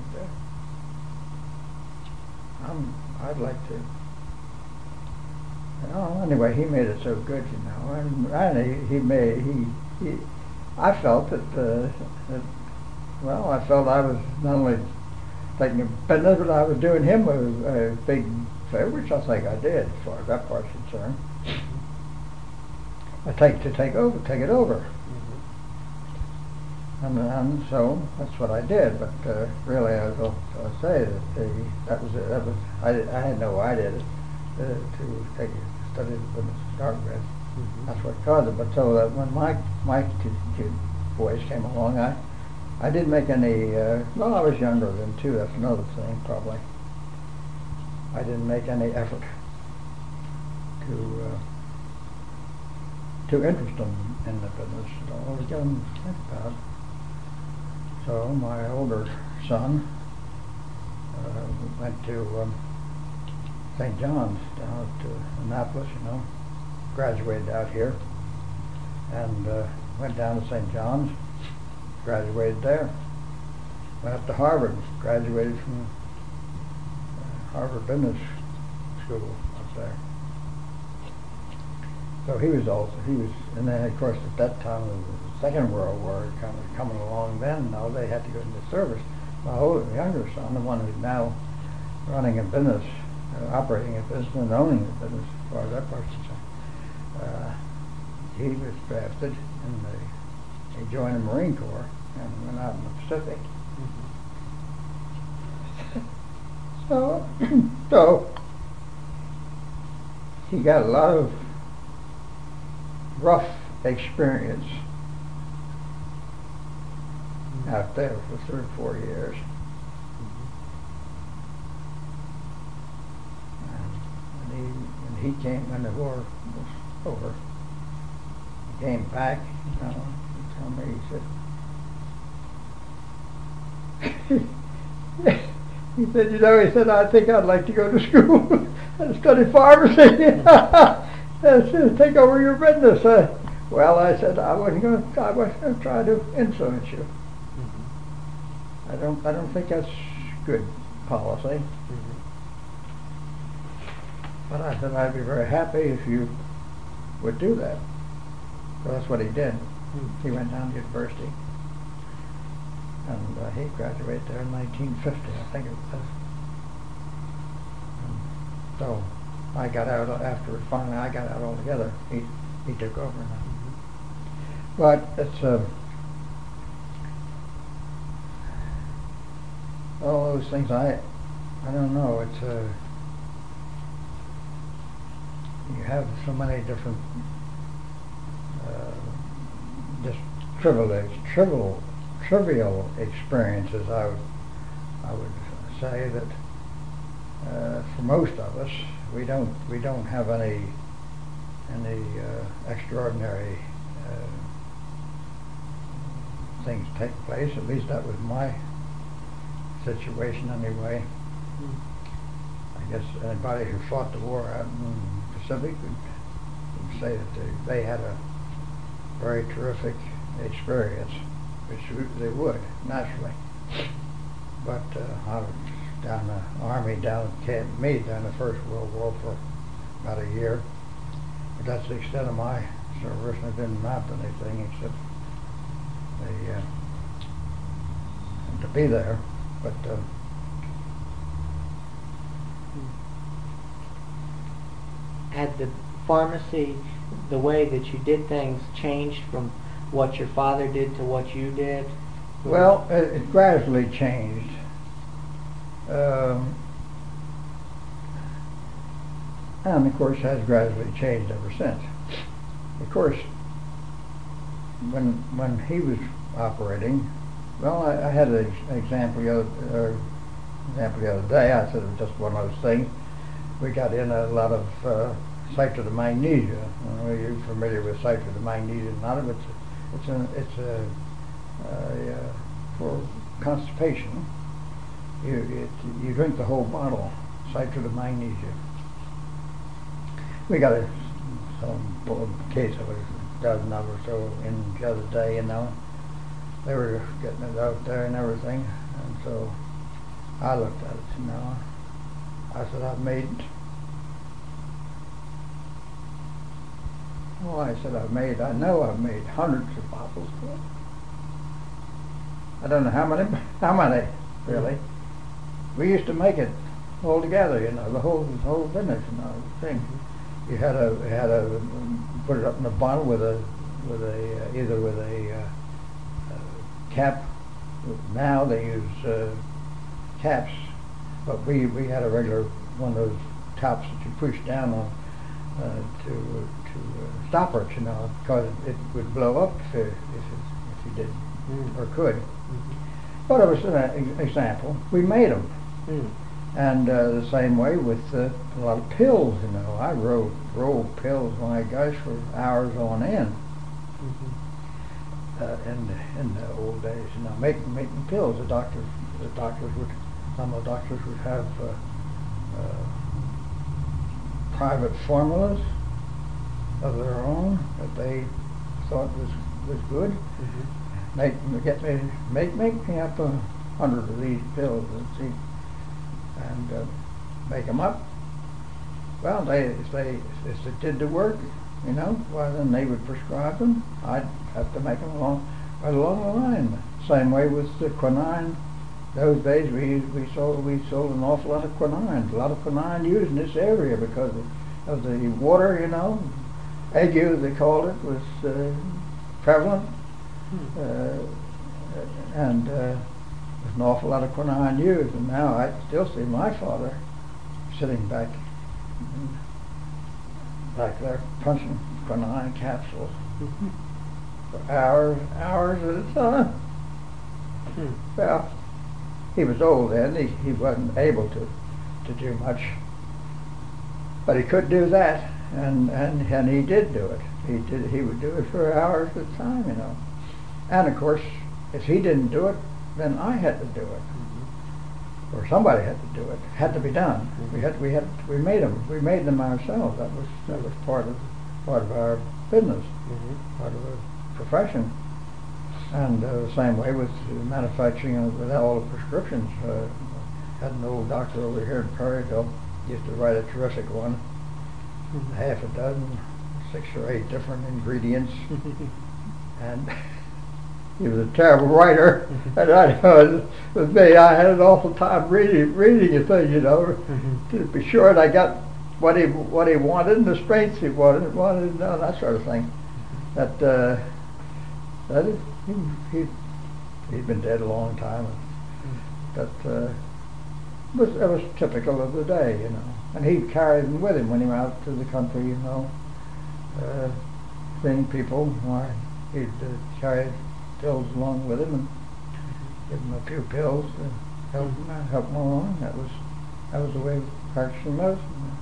"I'd like to." Anyway, he made it so good, you know, and I felt that, I felt I was not only taking a business, but I was doing him a big favor, which I think I did, as far as that part's concerned. Take it over. And so that's what I did. But really, I'll say that I had no idea to study the business to start with. That's what caused it. But so that when my two boys came along, I didn't make any. I was younger then too. That's another thing, probably. I didn't make any effort to too interested in the business. So I was getting to think about it. So my older son went to St. John's down at Annapolis, graduated out here, and went down to St. John's, graduated there. Went up to Harvard, graduated from Harvard Business School up there. So he was, and then of course at that time the Second World War kind of coming along then. Now they had to go into service. My younger son, the one who's now running a business, operating a business and owning a business, as far as that part's concerned, he was drafted and he joined the Marine Corps and went out in the Pacific. So he got a lot of rough experience out there for 3 or 4 years. And when he came, when the war was over, he came back, he told me, he said, I think I'd like to go to school and study pharmacy. Take over your business. Well, I said I wasn't going to try to influence you. I don't think that's good policy. But I said I'd be very happy if you would do that. So that's what he did. He went down to university, and he graduated there in 1950, I think it was. And so I got out after finally I got out altogether. He took over now. But it's all those things. I don't know. It's you have so many different just trivial experiences. I would say that for most of us, we don't have any extraordinary things take place. At least that was my situation anyway. I guess anybody who fought the war out in the Pacific would say that they had a very terrific experience, which they would naturally. But I was down the Army down at Camp Meade during the First World War for about a year. But that's the extent of my service, and I didn't mount anything except to be there. But had the pharmacy, the way that you did things, changed from what your father did to what you did? Well, it gradually changed. And of course has gradually changed ever since. Of course, when he was operating, well, I had an example the other day. I said it was just one of those things. We got in a lot of citrate of magnesia. Are you familiar with citrate of magnesia? Not of it's for constipation. You drink the whole bottle, citrate of magnesia. We got some case of a dozen of or so in the other day, They were getting it out there and everything, and so I looked at it, I said, I know I've made hundreds of bottles of it. I don't know how many, really. We used to make it all together, the whole business, thing. You had to put it up in a bottle with either with a cap. Now they use caps, but we had a regular one of those tops that you push down on to stop it, because it would blow up if you did or could. But it was an example. We made them. And the same way with a lot of pills, you know. I rolled pills, my gosh, for hours on end. In the old days, you know, making pills. Some of the doctors would have private formulas of their own that they thought was good. Make me up 100 of these pills and see, and make them up. Well, if they did the work, you know, well then they would prescribe them. I'd have to make them right along the line. Same way with the quinine. Those days we sold an awful lot of quinine. A lot of quinine used in this area because of the water, you know. Ague, they called it, was prevalent, and there's an awful lot of quinine used. And now I still see my father sitting back there punching quinine capsules for hours at a time. Well, he was old then. He wasn't able to do much, but he could do that, and he did do it. He would do it for hours at a time, you know. And of course, if he didn't do it, then I had to do it, or somebody had to do it. It had to be done. We made them ourselves. That was part of our business, part of the profession. And the same way with manufacturing with all the prescriptions. Had an old doctor over here in Prairieville, used to write a terrific one, half a dozen, 6 or 8 different ingredients, and he was a terrible writer. And I know with me, I had an awful time reading a thing, you know, to be sure that I got what he wanted and the strengths he wanted, and that sort of thing. He'd been dead a long time, but it was typical of the day, you know. And he'd carry them with him when he went out to the country, you know, seeing people. He'd carry pills along with him and give them a few pills to help them along. That was the way of practicing medicine.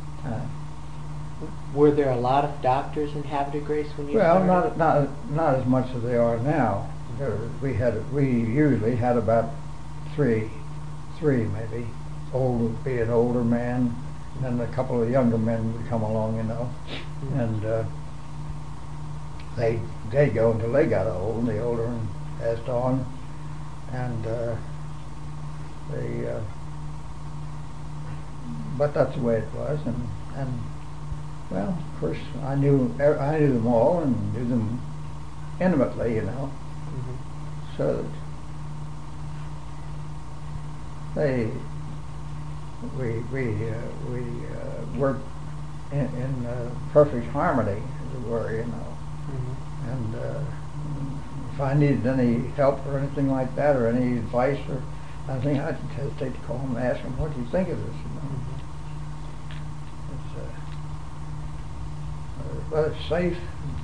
Were there a lot of doctors in Havre de Grace when you started? Well, not as much as they are now. We usually had about three maybe. Be an older man, and then a couple of younger men would come along, you know, and they'd go until they got old, and the older one passed on, and but that's the way it was, and well, of course, I knew them all and knew them intimately, you know. So that we worked in perfect harmony, as it were, you know. And if I needed any help or anything like that, or any advice or anything, I didn't hesitate to call them and ask them, "What do you think of this?" You know. Whether it's safe,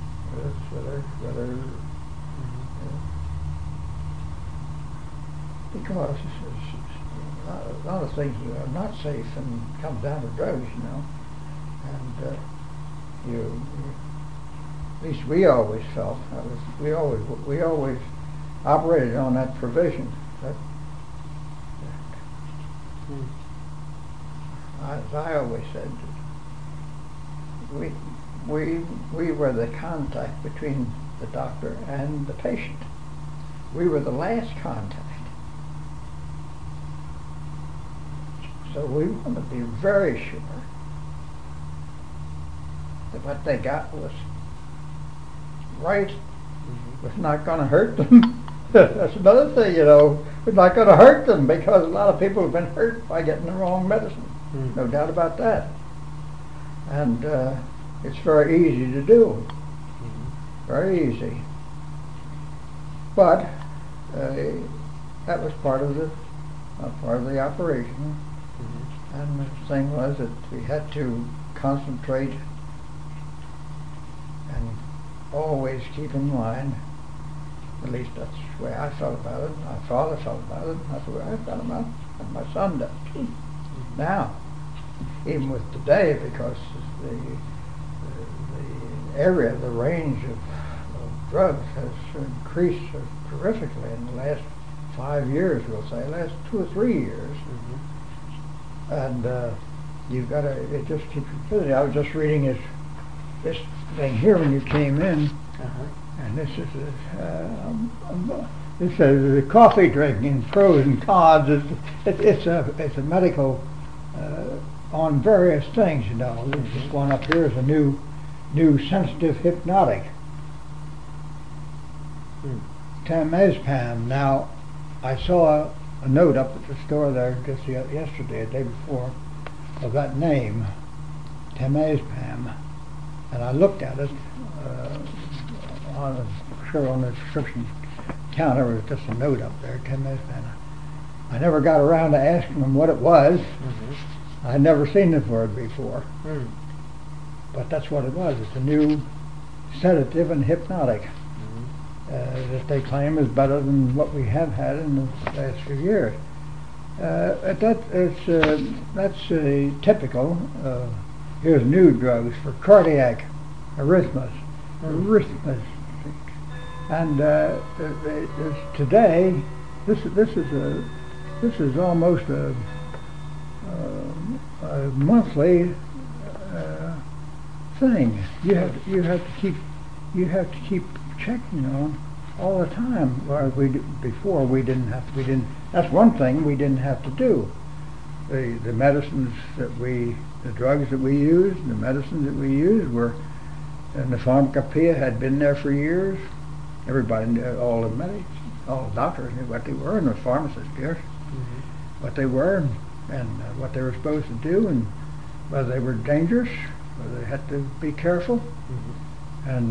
because a lot of things are not safe and comes down to drugs, you know. And at least we always felt we always operated on that provision. As I always said, we were the contact between the doctor and the patient. We were the last contact. So we want to be very sure that what they got was right, was not going to hurt them. That's another thing, you know. It's not going to hurt them, because a lot of people have been hurt by getting the wrong medicine. No doubt about that. And it's very easy to do. Very easy. But that was part of the operation. And the thing was that we had to concentrate and always keep in mind, at least that's the way I felt about it, my father felt about it, that's the way I felt about it, and my son does too. now, even with today, because the area, the range of drugs has increased terrifically in the last 5 years, we'll say, last 2 or 3 years. And you've got to, it just keeps you busy. I was just reading this thing here when you came in, and this is it says the coffee drinking pros and cons. It's a medical on various things. You know, this one up here is a new sensitive hypnotic, temazepam. Now, I saw a note up at the store there just yesterday, the day before, of that name, temazepam, and I looked at it on the prescription counter. There was just a note up there, temazepam. I never got around to asking them what it was. I'd never seen the word before, but that's what it was. It's a new sedative and hypnotic that they claim is better than what we have had in the last few years. That's typical. Here's new drugs for cardiac arrhythmias. And today, this is almost a monthly thing. You have to keep checking on all the time. Whereas before we didn't. That's one thing we didn't have to do. The medicines the drugs that we used, the medicines that we used were, and the pharmacopoeia had been there for years. Everybody knew, all the doctors knew what they were, and the pharmacists, yes, what they were, and what they were supposed to do, and whether they were dangerous, whether they had to be careful, and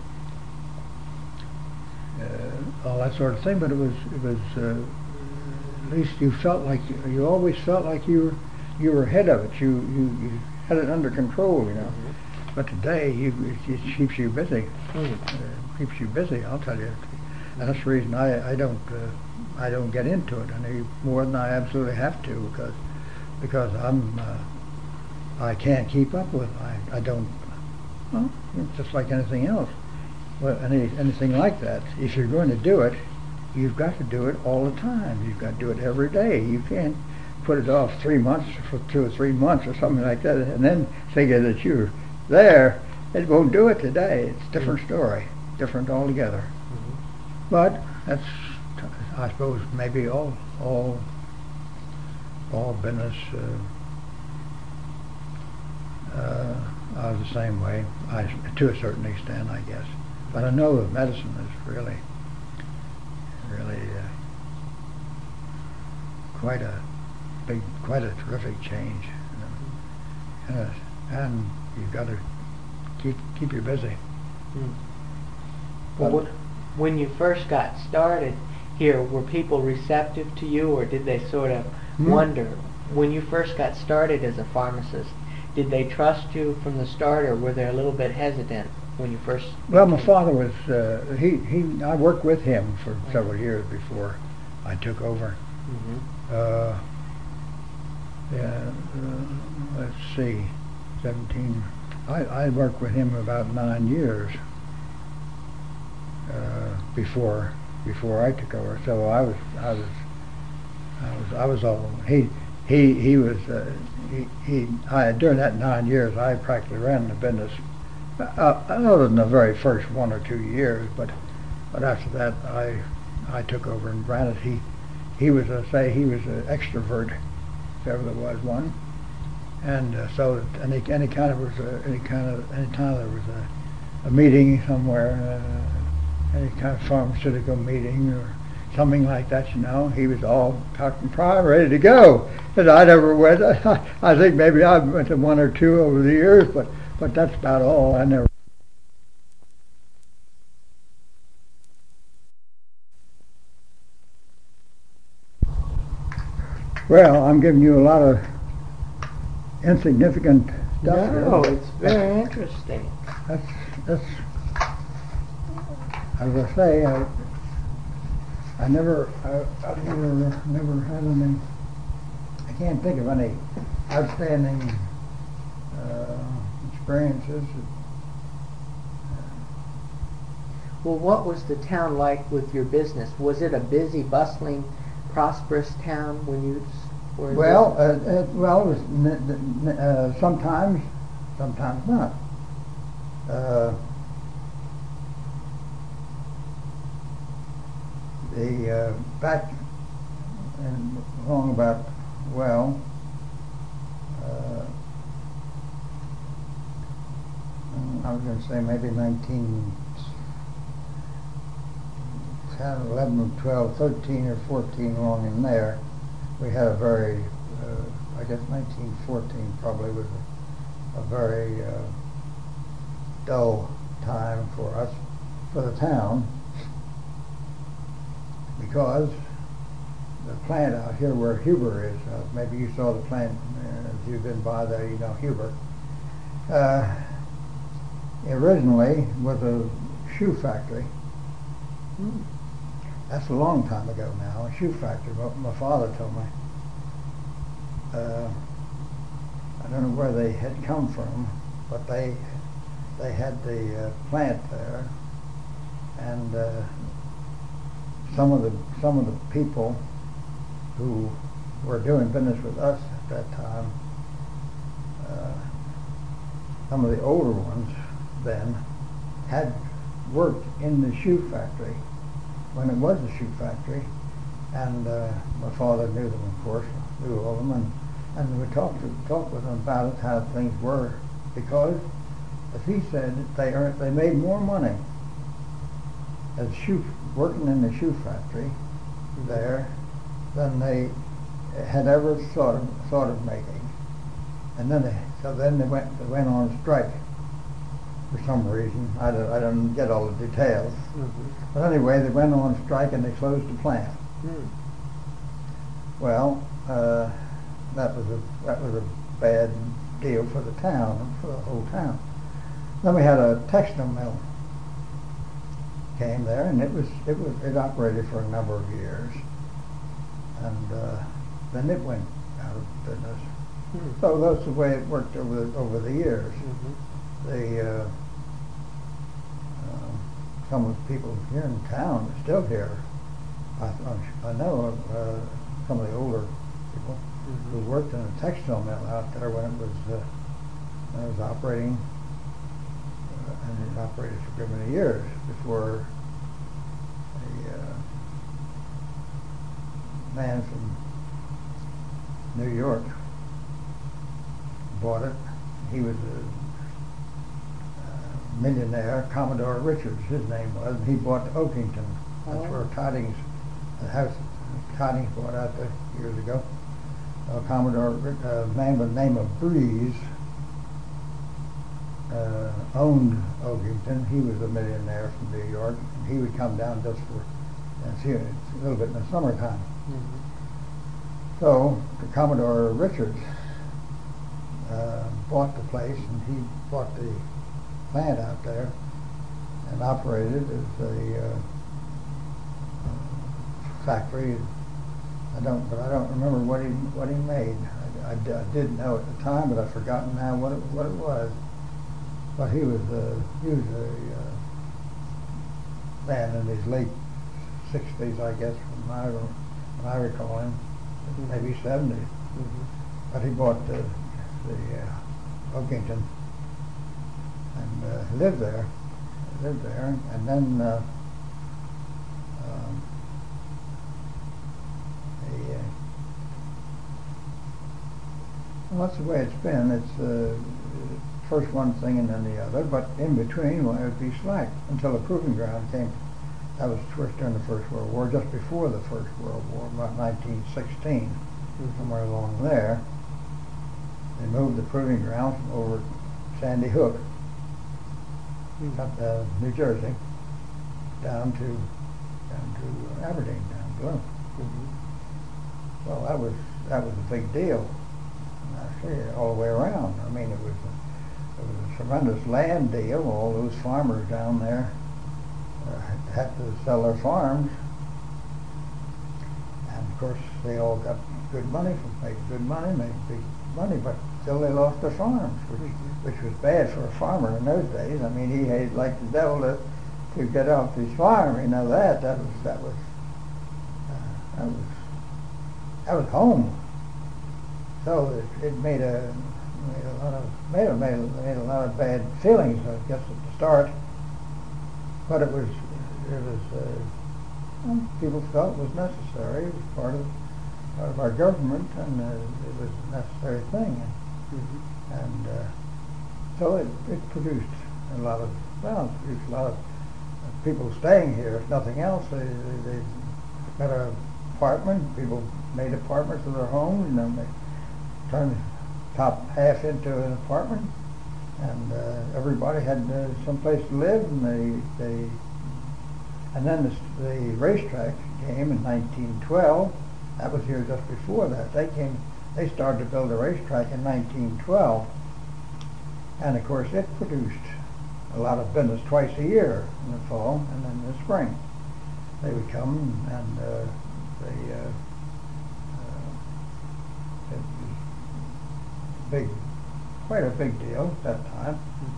all that sort of thing. But it was at least you always felt like you were ahead of it. You had it under control, you know. But today it keeps you busy. Keeps you busy, I'll tell you. And that's the reason I don't get into it any more than I absolutely have to, because I can't keep up with it. I don't. Well, it's just like anything else. Well, anything like that. If you're going to do it, you've got to do it all the time. You've got to do it every day. You can't put it off 3 months for 2 or 3 months or something like that, and then figure that you're there. It won't do it today. It's a different story, different altogether. But that's, I suppose, maybe all business are the same way, to a certain extent, I guess. But I know that medicine is really quite a terrific change, you know. And you've got to keep you busy. Well, when you first got started here, were people receptive to you, or did they sort of wonder? When you first got started as a pharmacist, did they trust you from the start, or were they a little bit hesitant when you first? Well, my father was. I worked with him for several years before I took over. Let's see, 17. I worked with him about 9 years before I took over. So I was all he was. During that 9 years, I practically ran the business. Other than the very first 1 or 2 years, but after that, I took over and ran it. He was an extrovert, if ever there was one, and so any time there was a meeting somewhere, any kind of pharmaceutical meeting or something like that, you know, he was all cocked and primed, ready to go. And I never went. I think maybe I went to 1 or 2 over the years, but that's about all. I never. Well, I'm giving you a lot of insignificant stuff. No, it's very interesting. That's as I say, I've never had any. I can't think of any outstanding experiences. Well, what was the town like with your business? Was it a busy, bustling, prosperous town when you were in Well, business? well, it was sometimes, sometimes not. Back and along about, well, I was going to say maybe 1910, 11, 12, 13 or 14 along in there. We had a very, I guess 1914 probably was a very dull time for us, for the town, because the plant out here where Huber is, maybe you saw the plant, if you've been by there, you know Huber, originally was a shoe factory. Hmm. That's a long time ago now, a shoe factory. My father told me. I don't know where they had come from, but they had the plant there, and some of the people who were doing business with us at that time, some of the older ones then had worked in the shoe factory when it was a shoe factory, and my father knew them, of course, knew all of them, and we talked with them about it, how things were, because, as he said, they made more money as working in the shoe factory there than they had ever thought of making, and then they went on strike for some reason. I don't get all the details. Mm-hmm. But anyway, they went on strike and they closed the plant. Mm. Well, that was a bad deal for the town, for the whole town. Then we had a textile mill came there, and it operated for a number of years, and then it went out of business. Mm. So that's the way it worked over the years. Mm-hmm. Some of the people here in town are still here. I know some of the older people who worked in a textile mill out there when it was operating, and it operated for a good many years before a man from New York bought it. He was a millionaire, Commodore Richards, his name was, and he bought Oakington. That's where Cottings, the house Cottings bought out there years ago. Commodore, a man by the name of Breeze, owned Oakington. He was a millionaire from New York, and he would come down just for and see it a little bit in the summertime. Mm-hmm. So the Commodore Richards bought the place, and he bought the plant out there and operated as a factory. I don't remember what he made. I did know at the time, but I've forgotten now what it was. But he was a man in his late 60s, I guess, when I recall him, maybe 70s. Mm-hmm. But he bought the Oakington and lived there, and then well, that's the way it's been. It's first one thing and then the other, but in between, well, it would be slack until the proving ground came. That was first during the First World War, just before the First World War, about 1916, somewhere along there. They moved the proving ground from over Sandy Hook, New Jersey, down to Aberdeen, down below. Mm-hmm. Well, that was a big deal. And I see it all the way around. I mean, it was a tremendous land deal. All those farmers down there had to sell their farms, and of course they all got good money, made good money, made big money, but still they lost their farms, which was bad for a farmer in those days. I mean, he hated like the devil to get off his farm. You know that was home. So it made a lot of bad feelings, I guess, at the start. But it was people felt it was necessary. It was part of our government, and it was a necessary thing. And so it produced a lot of people staying here. If nothing else, they got an apartment. People made apartments of their homes, and they turned the top half into an apartment, and everybody had some place to live, and then the racetrack came in 1912. That was here just before that. They started to build a racetrack in 1912, and of course it produced a lot of business twice a year, in the fall and then in the spring. They would come and quite a big deal at that time.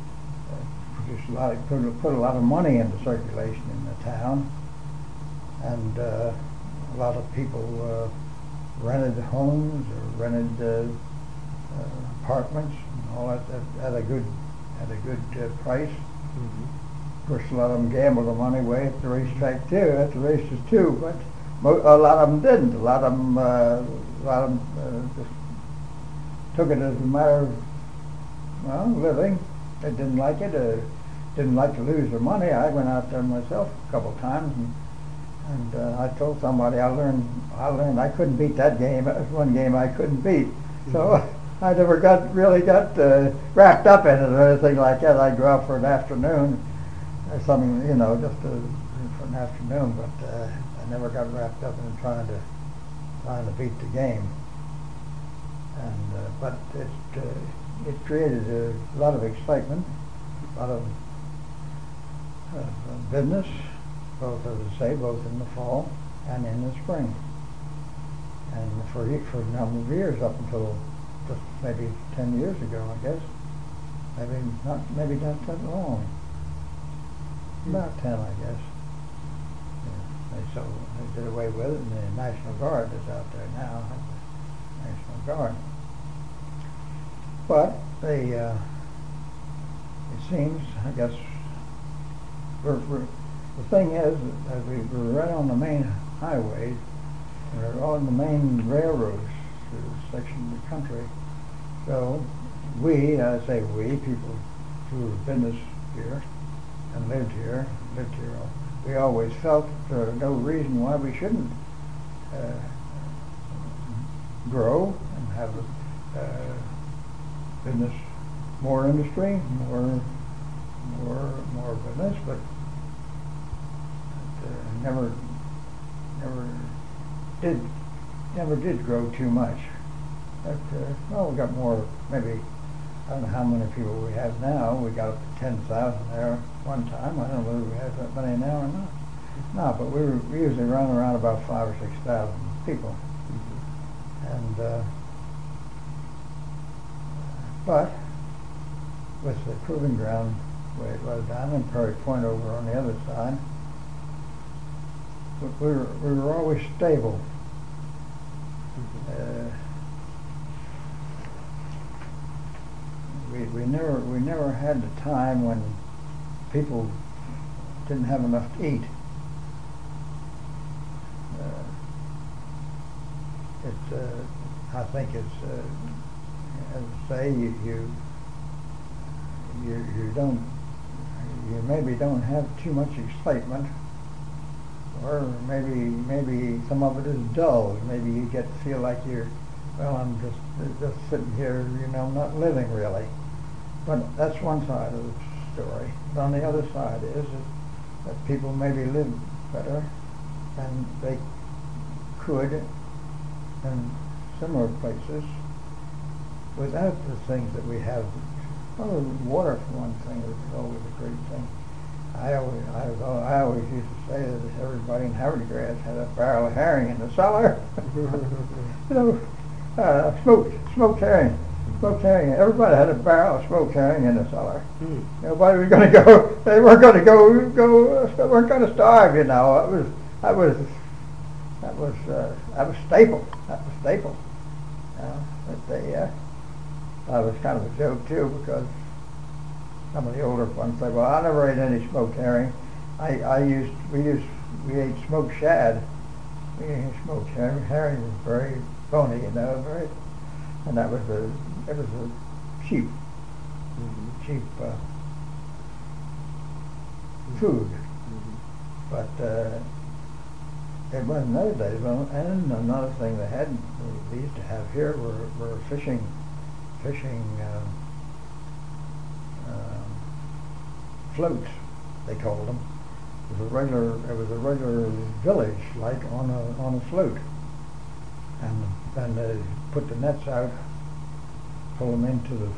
Put a lot of money into circulation in the town, and a lot of people rented homes or rented apartments and all that at a good price. Of course, a lot of them gambled the money away at the racetrack too, at the races too, but a lot of them didn't. A lot of them just took it as a matter of living. They didn't like it. Didn't like to lose their money. I went out there myself a couple of times, and I told somebody I learned I couldn't beat that game. That was one game I couldn't beat. So I never really got wrapped up in it or anything like that. I'd go out for an afternoon or something, just for an afternoon, but I never got wrapped up in trying to beat the game. And but it created a lot of excitement, a lot of business, both, as I say, both in the fall and in the spring. And for a number of years, up until just maybe 10 years ago, I guess. Maybe not that long. About 10, I guess. Yeah. They did away with it, and the National Guard is out there now. National Guard. But it seems, I guess, the thing is that we're right on the main highways, we're on the main railroads through this section of the country. So I say we, people who were business here and lived here, we always felt there was no reason why we shouldn't grow and have business, more industry, more business, but never did grow too much. But we got more. Maybe I don't know how many people we have now. We got up to 10,000 there one time. I don't know whether we have that many now or not. No, but we usually run around about 5,000 or 6,000 people. And but with the proving ground way it was down and Prairie Point over on the other side, we were always stable. We never had the time when people didn't have enough to eat. I think it's as I say, you maybe don't have too much excitement, or maybe some of it is dull. Maybe you feel like I'm just sitting here, not living really. But that's one side of the story. But on the other side is that people maybe live better than they could in similar places without the things that we have. Well, water, for one thing, is always a great thing. I always used to say that everybody in Havertide had a barrel of herring in the cellar. Smoked herring. smoke herring. Everybody had a barrel of smoked herring in the cellar. Hmm. Nobody was going to go. They weren't going to go. They weren't going to starve. You know, that was staple. That was staple. But that was kind of a joke too, because some of the older ones say, "Well, I never ate any smoked herring. We ate smoked shad. We ate smoked herring. Herring was very bony, you know, and it was a cheap, cheap food." But it wasn't those days. Well, and another thing we used to have here were fishing floats, they called them. It was a regular village, like on a float, and then they put the nets out, pull them into the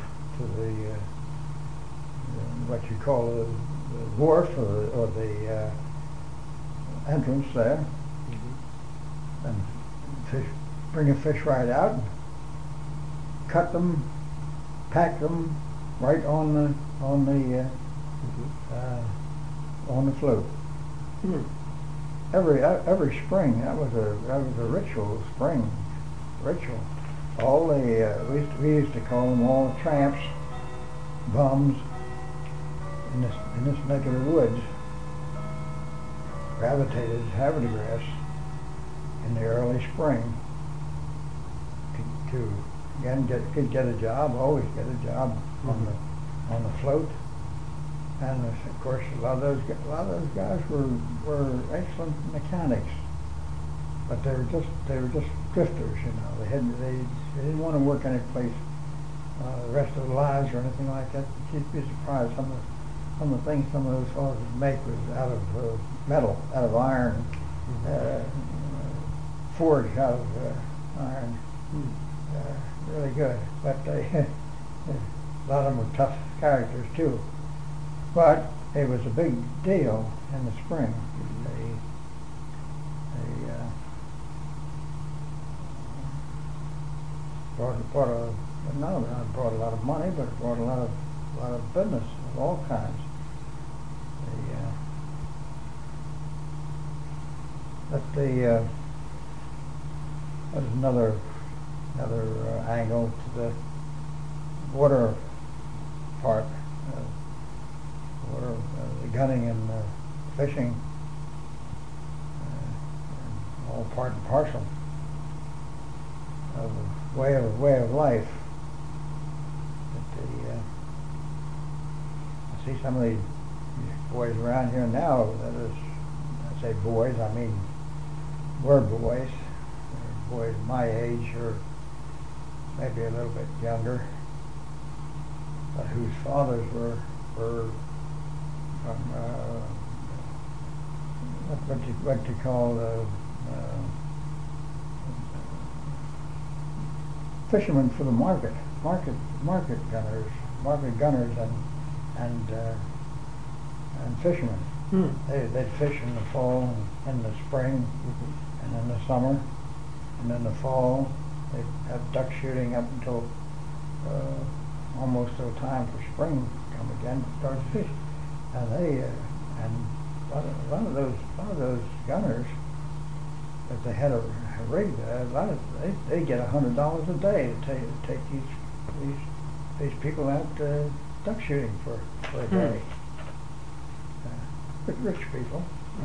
what you call the wharf or the entrance there, and bring a fish right out, and cut them, pack them right on the float. Hmm. Every spring, that was a ritual. Spring ritual. All the we used to call them all tramps, bums in this neck of the woods. Gravitated to Havertide in the early spring to again get a job. Always get a job on the float. And of course, a lot of those guys were excellent mechanics, but they were just drifters, you know. They didn't want to work any place the rest of their lives or anything like that. You'd be surprised some of the things some of those fellows would make was out of metal, out of iron, forged out of iron. Really good, but a lot of them were tough characters too. But it was a big deal in the spring. They brought a lot of money, but it brought a lot of business of all kinds. There's another angle to the water part. The gunning and fishing, all part and parcel of a way of life. But I see some of these boys around here now. That is, I say boys, I mean were boys. They're boys my age or maybe a little bit younger, but whose fathers were what you call fishermen for the market gunners and fishermen. They'd fish in the fall and in the spring and in the summer, and in the fall they'd have duck shooting up until almost till time for spring come again to start to fish. And a lot of those gunners, if they had a rig, they get $100 a day to take these people out duck shooting for a day. Rich people,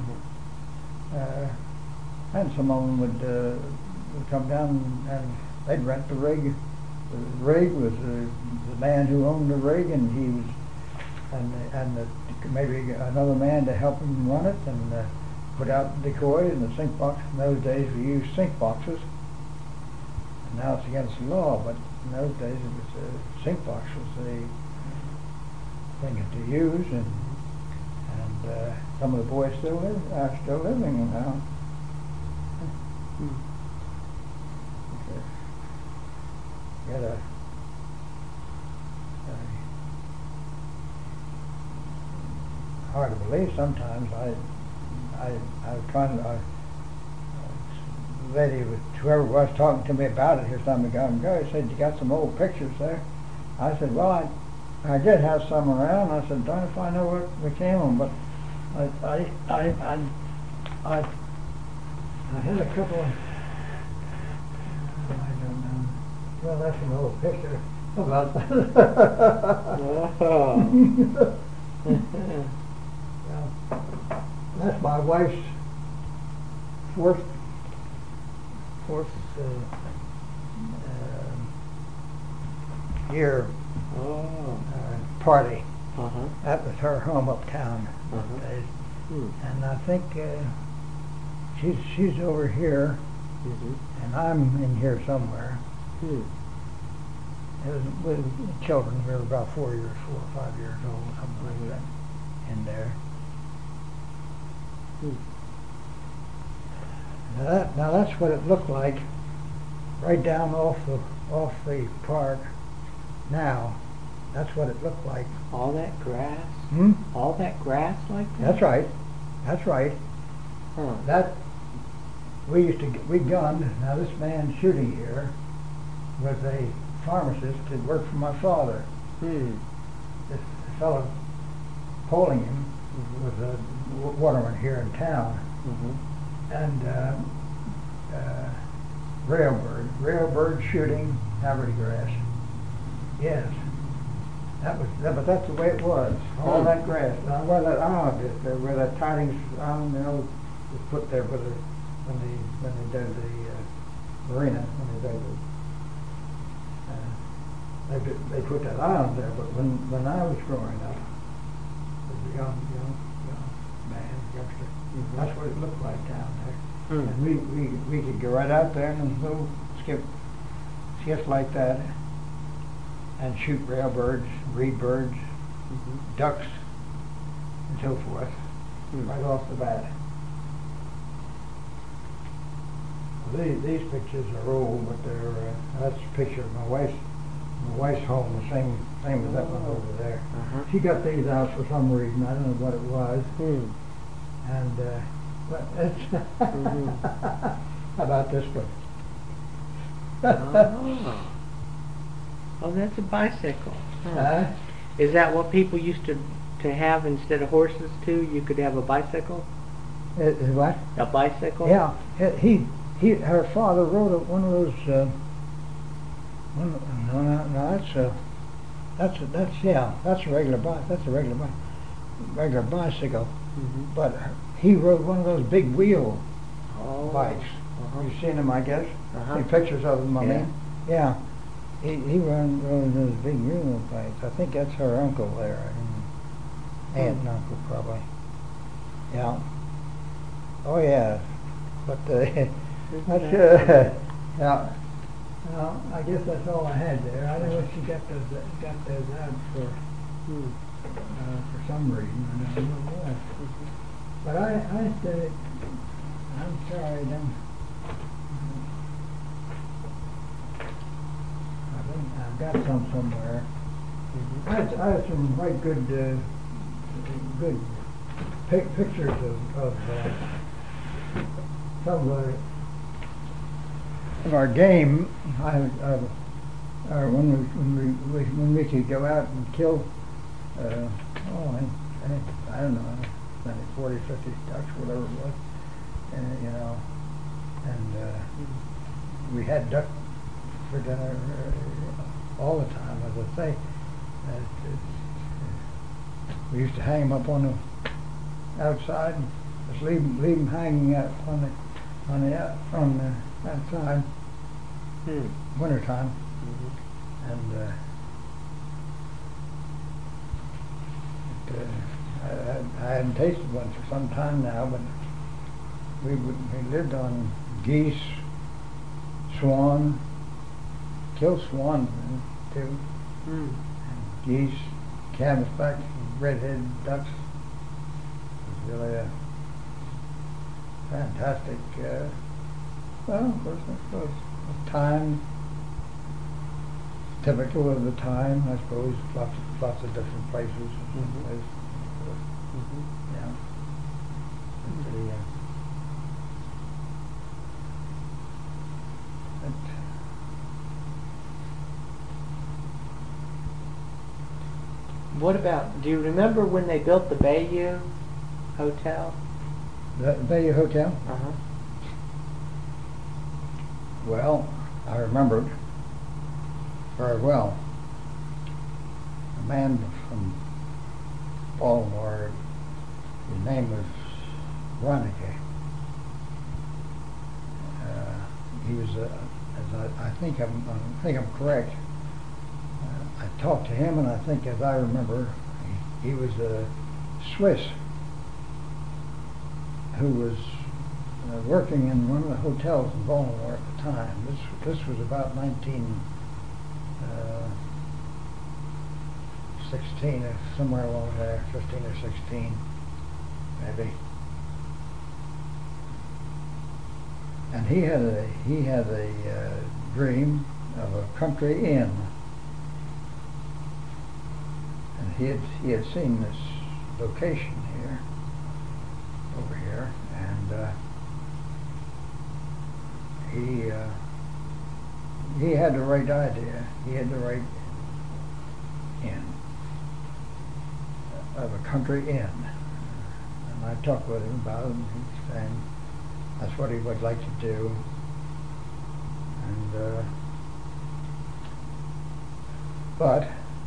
and some of them would come down and they'd rent the rig. The rig was the man who owned the rig, and he was, maybe another man to help him run it and put out the decoy and the sink box. In those days we used sink boxes, and now it's against the law, but in those days it was sink box was the thing to use, and some of the boys are still living in now. Hard to believe sometimes. I was trying to lady, whoever was talking to me about it here some ago, said, you got some old pictures there? I said, well, I did have some around. I said, darn if I know what became of them, but I had a couple of, I don't know. Well, that's an old picture about that. Oh. Yeah. That's my wife's fourth year Oh. party. Uh-huh. That was her home uptown those Uh-huh. days. Hmm. And I think she's over here, Mm-hmm. and I'm in here somewhere. Hmm. It was with children. We were about 4 or 5 years old, something like that, in there. Hmm. Now that's what it looked like, right down off the park. Now, that's what it looked like. All that grass? Hmm? All that grass like that? That's right. That's right. Huh. That we gunned. Now this man shooting here was a pharmacist that worked for my father. Hmm. This fellow polling him Mm-hmm. was a waterman here in town, Mm-hmm. and railbird shooting Haverty grass. Yes, but that's the way it was. All that grass. Now where that island is, there, where that Tidings Island, was put there for when they did the marina, when they did they put that island there. But when I was growing up, as a young man, youngster, that's what it looked like down there. Hmm. And we could go right out there and little skip like that, and shoot railbirds, reed birds, Mm-hmm. ducks, and so forth, Hmm. right off the bat. These pictures are old, but that's a picture of my wife's home, the same as that one over there. Uh-huh. She got these out for some reason. I don't know what it was. Hmm. And but it's how about this one? Oh. Oh, that's a bicycle. Huh. Is that what people used to have instead of horses too? You could have a bicycle? What? A bicycle? Yeah. Her father rode one of those. That's a regular bike. That's a regular bicycle. Mm-hmm. But he rode one of those big wheel Oh. bikes. Uh-huh. You've seen them, I guess. Uh-huh. Seen pictures of them, I Yeah. mean. Yeah. He rode those big wheel bikes. I think that's her uncle there. Aunt and uncle, probably. Yeah. Oh, yeah. But that's yeah. Well, I guess that's all I had there. I don't know if she got those out Hmm. for some reason. I don't know why. But I said, I'm sorry, then. I think I've got some somewhere. Mm-hmm. I had some quite good pictures of some of our game. When we could go out and kill. I don't know, 40, 50 ducks, whatever it was, and we had duck for dinner all the time, as I say. We used to hang them up on the outside and just leave them hanging out on the outside. Wintertime. Mm-hmm. And I hadn't tasted one for some time now, but we lived on geese, swan, killed swan too, Hmm. and geese, canvasback, red-headed ducks. It was really a fantastic. Well, of course, I suppose time. Typical of the time, I suppose. Lots of different places. Mhm. Mm-hmm. Yeah. What about, do you remember when they built the Bayou Hotel? The Bayou Hotel? Uh-huh. Well, I remembered very well. A man from Baltimore, his name was Reinecke. He was, as I think I'm correct. I talked to him, and I think, as I remember, he was a Swiss who was working in one of the hotels in Baltimore at the time. This was about 1916, somewhere along there, 15 or 16, maybe. And he had a dream of a country inn, and he had seen this location here, over here, and he had the right idea. He had the right inn, of a country inn, and I talked with him about it, and he was saying that's what he would like to do. And but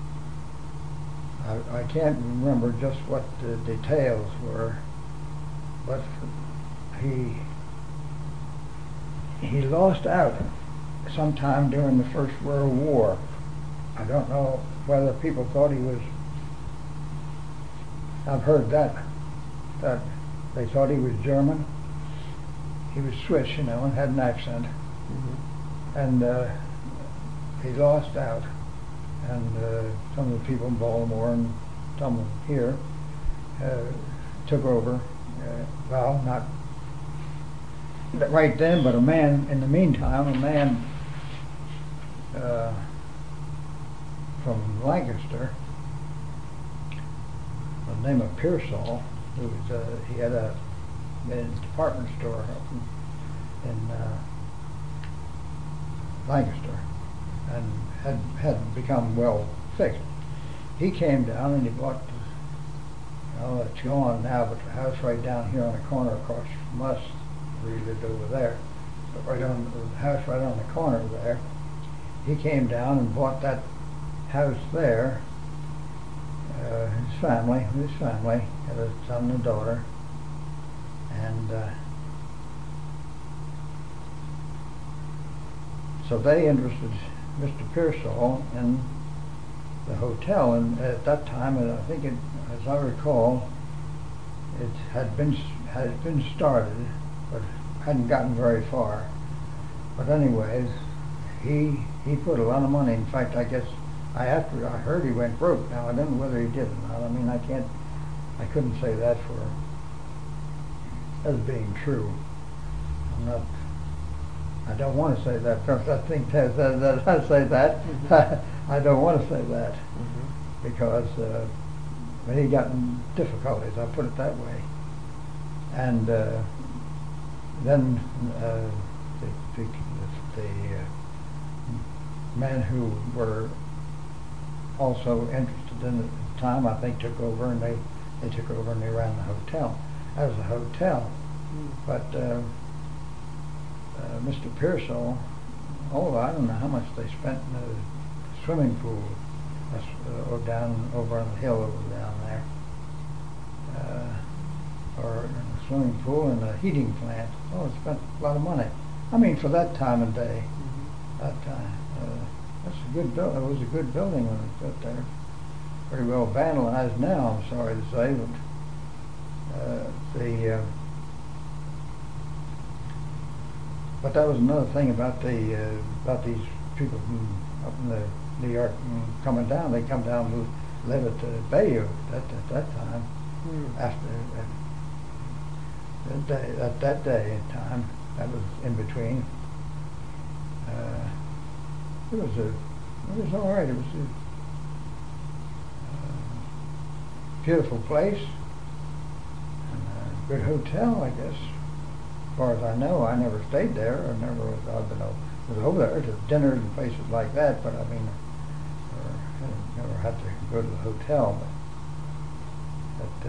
I can't remember just what the details were, but he lost out sometime during the First World War. I don't know whether people thought he was, I've heard that they thought he was German. He was Swiss, you know, and had an accent. Mm-hmm. And he lost out. And some of the people in Baltimore and some here took over. Well, not right then, but a man, in the meantime, a man from Lancaster, the name of Pearsall, who was, he had a department store up in Lancaster, and had become well fixed. He came down and he bought, well, it's gone now, but the house right down here on the corner across from us, we lived over there, but right on the house right on the corner there, he came down and bought that house there. His family, had a son and a daughter, and so they interested Mr. Pearsall in the hotel, and at that time, and I think it, as I recall, it had been started, but hadn't gotten very far. But anyways, he put a lot of money. In fact, I guess I heard he went broke. Now I don't know whether he did or not. I mean, I couldn't say that as being true. I don't want to say that because I think that I say that. Mm-hmm. I don't want to say that, mm-hmm. because he got in difficulties. I'll put it that way. And then the men who were also interested in it at the time, I think, took over, and they took over and they ran the hotel. That was a hotel, but Mr. Pearsall, I don't know how much they spent in the swimming pool, down over on the hill over down there, or in the swimming pool and the heating plant. Oh, it spent a lot of money. I mean, for that time of day, mm-hmm. that time. That's a good building. It was a good building when it was built there. Pretty well vandalized now, I'm sorry to say, but that was another thing about these people from up in the New York coming down. They come down to live at the Bayou at that time. After that day and time, that was in between. It was all right. It was a beautiful place, and a good hotel, I guess. As far as I know, I never stayed there. I was over there to dinners and places like that. But I mean, never had to go to the hotel, but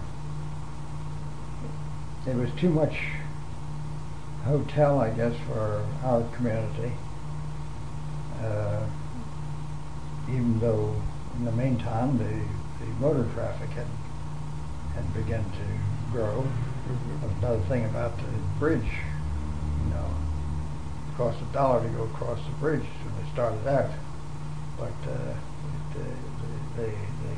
it was too much hotel, I guess, for our community. Even though in the meantime the motor traffic had begun to grow. Mm-hmm. Another thing about the bridge, it cost $1 to go across the bridge when they started out, but it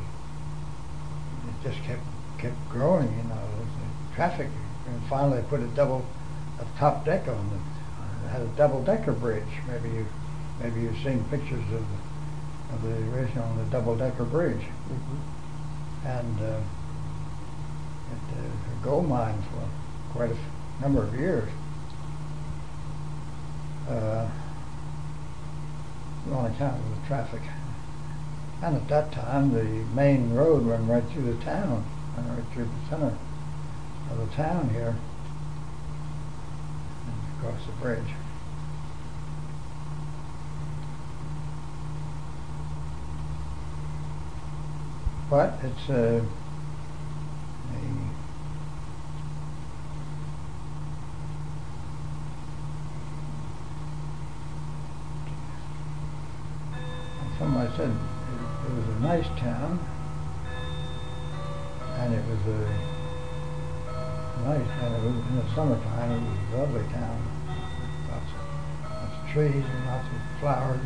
just kept growing. The traffic, and finally put a top deck on it. It had a double-decker bridge. Maybe you've seen pictures of the original the double-decker bridge. Mm-hmm. And it was a gold mine for quite a number of years. On account of the traffic. And at that time, the main road went right through the town, went right through the center of the town here, and across the bridge. But it's somebody said it was a nice town, and it was in the summertime it was a lovely town. Lots of trees and lots of flowers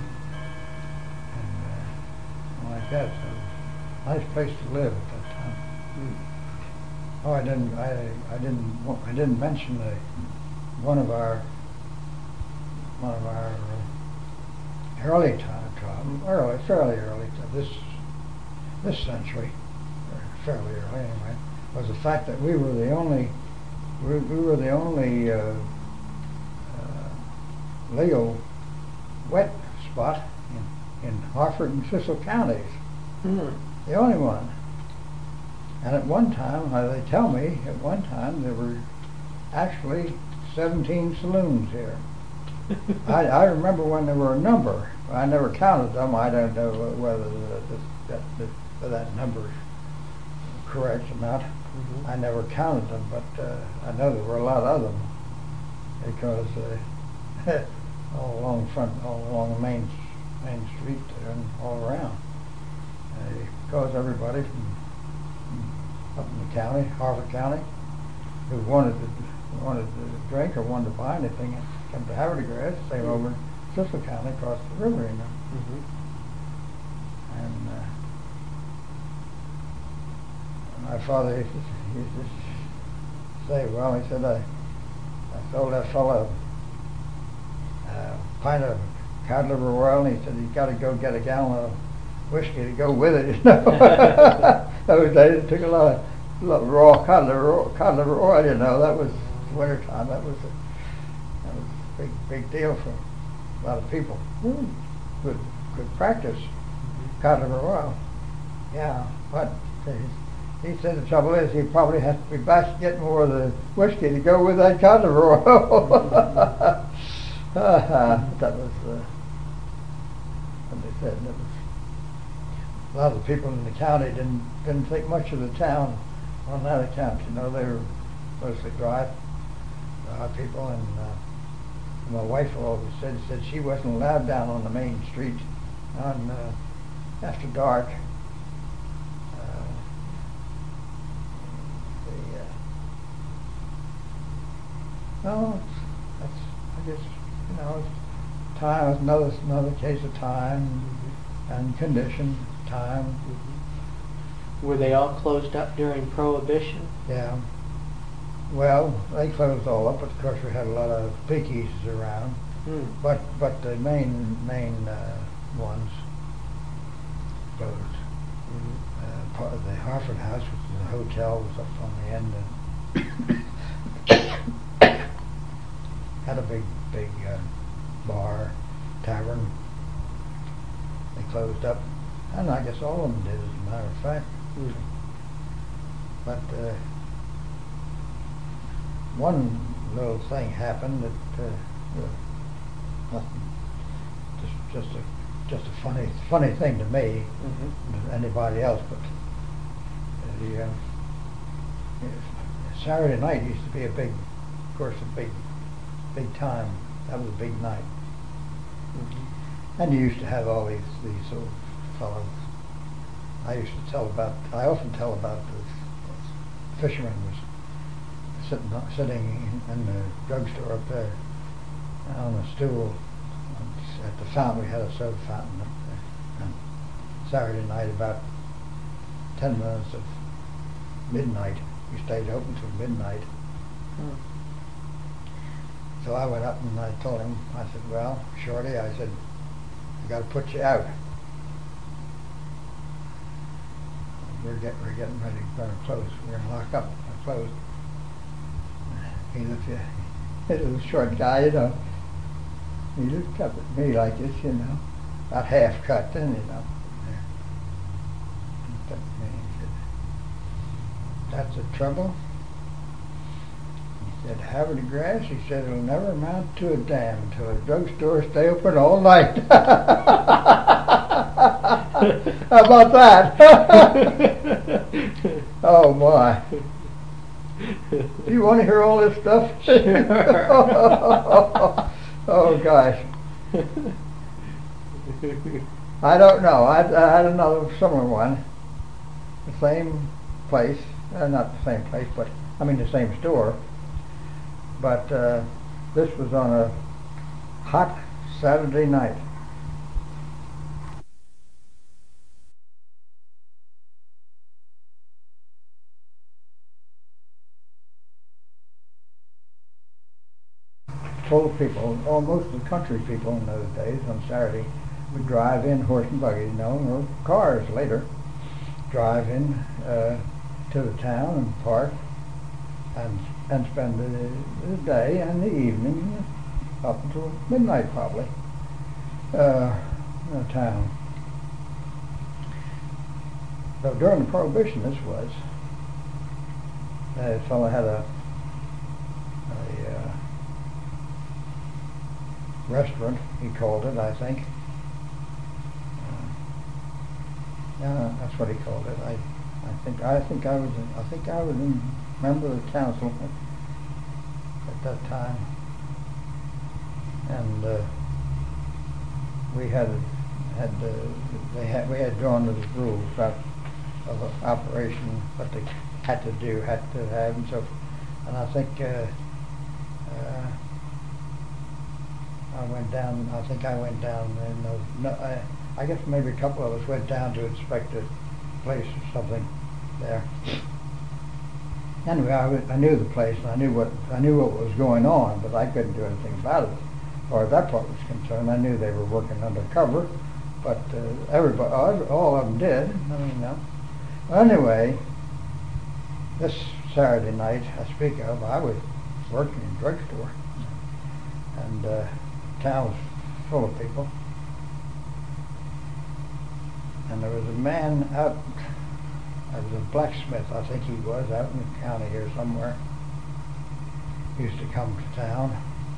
and like that. So it was a nice place to live at that time. Oh, I didn't mention one of our fairly early to this century, or fairly early anyway, was the fact that we were the only legal wet spot in Harford and Cecil counties. Mm. The only one. And at one time, they tell me, there were actually 17 saloons here. I remember when there were a number. I never counted them. I don't know whether that number is correct or not. Mm-hmm. I never counted them, but I know there were a lot of them because all along the main street and all around. Because everybody from up in the county, Harford County, who wanted to drink or wanted to buy anything, come to Havertide, stay over in Cecil County across the river, Mm-hmm. And my father used to say, well, he said, I sold that fellow a pint of cod liver oil, and he said, you've got to go get a gallon of whiskey to go with it, Those days it took a lot of raw cod liver oil, that was wintertime. That was a big deal for a lot of people. Good practice, cod liver oil. Yeah, but he said the trouble is he probably has to be back to get more of the whiskey to go with that cod liver oil. That was what they said. That was, a lot of the people in the county didn't think much of the town on that account. They were mostly dry people, and my wife always said she wasn't allowed down on the main street after dark. I guess time is another case of time. Mm-hmm. And condition, time. Mm-hmm. Were they all closed up during Prohibition? Yeah. Well, they closed all up, but of course we had a lot of speakeasies around. Mm. But the main ones closed. Mm-hmm. Part of the Harford House, which is a hotel, was up on the end, and had a big bar, tavern. They closed up, and I guess all of them did, as a matter of fact. Mm. But one little thing happened that nothing, just a just a funny thing to me, Mm-hmm. than anybody else. But the Saturday night used to be of course, a big time. That was a big night. Mm-hmm. And you used to have all these old fellows. I often tell about this fisherman was sitting in the drugstore up there on a stool at the fountain. We had a soda fountain up there. And Saturday night, about 10 minutes of midnight, we stayed open till midnight. Mm. So I went up and I told him, I said, well, Shorty, I said, I got to put you out. We're getting ready, going to close. We're going to lock up and close. He looked at a little short guy, he looked up at me like this, about half cut then, He looked up at me and he said, that's the trouble? He said, Havre de Grace, he said, it'll never amount to a damn until a drugstore stay open all night. How about that? Oh my. Do you want to hear all this stuff? Sure. Oh gosh. I don't know. I had another similar one. The same place. Not the same place, but I mean the same store. But this was on a hot Saturday night. Full of people, most of the country people in those days on Saturday would drive in horse and buggies, or cars later, drive in to the town and park and spend the day and the evening up until midnight probably in the town. So during the Prohibition, this was, a fellow had a restaurant, he called it, I think. Yeah, that's what he called it. I think I was a member of the council at that time, and we had drawn the rules of operation, what they had to do, had to have, and so. And I think I went down. I think I went down, and I guess maybe a couple of us went down to inspect the place or something there. Anyway, I knew the place and I knew what was going on, but I couldn't do anything about it. As far as that part was concerned, I knew they were working undercover, but everybody, all of them did. I mean, anyway, this Saturday night I speak of, I was working in a drugstore, and town was full of people, and there was a man out. There was a blacksmith, I think he was, out in the county here somewhere. He used to come to town.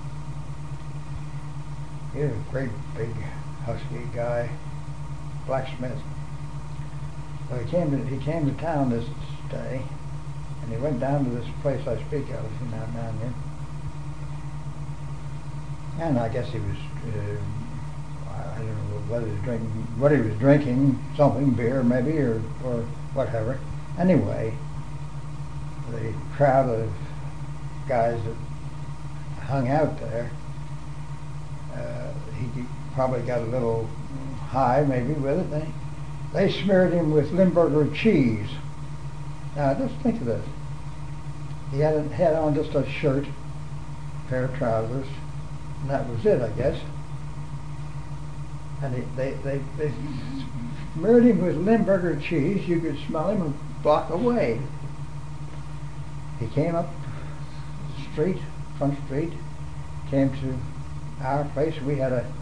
He was a great big husky guy, blacksmith. So he came to town this day, and he went down to this place I speak of, down here. And I guess he was, I don't know what he was drinking, something, beer maybe, or whatever. Anyway, the crowd of guys that hung out there, he probably got a little high maybe with it. They smeared him with Limburger cheese. Now just think of this. He had on just a shirt, a pair of trousers, and that was it, I guess. And they smeared him with Limburger cheese. You could smell him a block away. He came up the street, front street, came to our place. We had a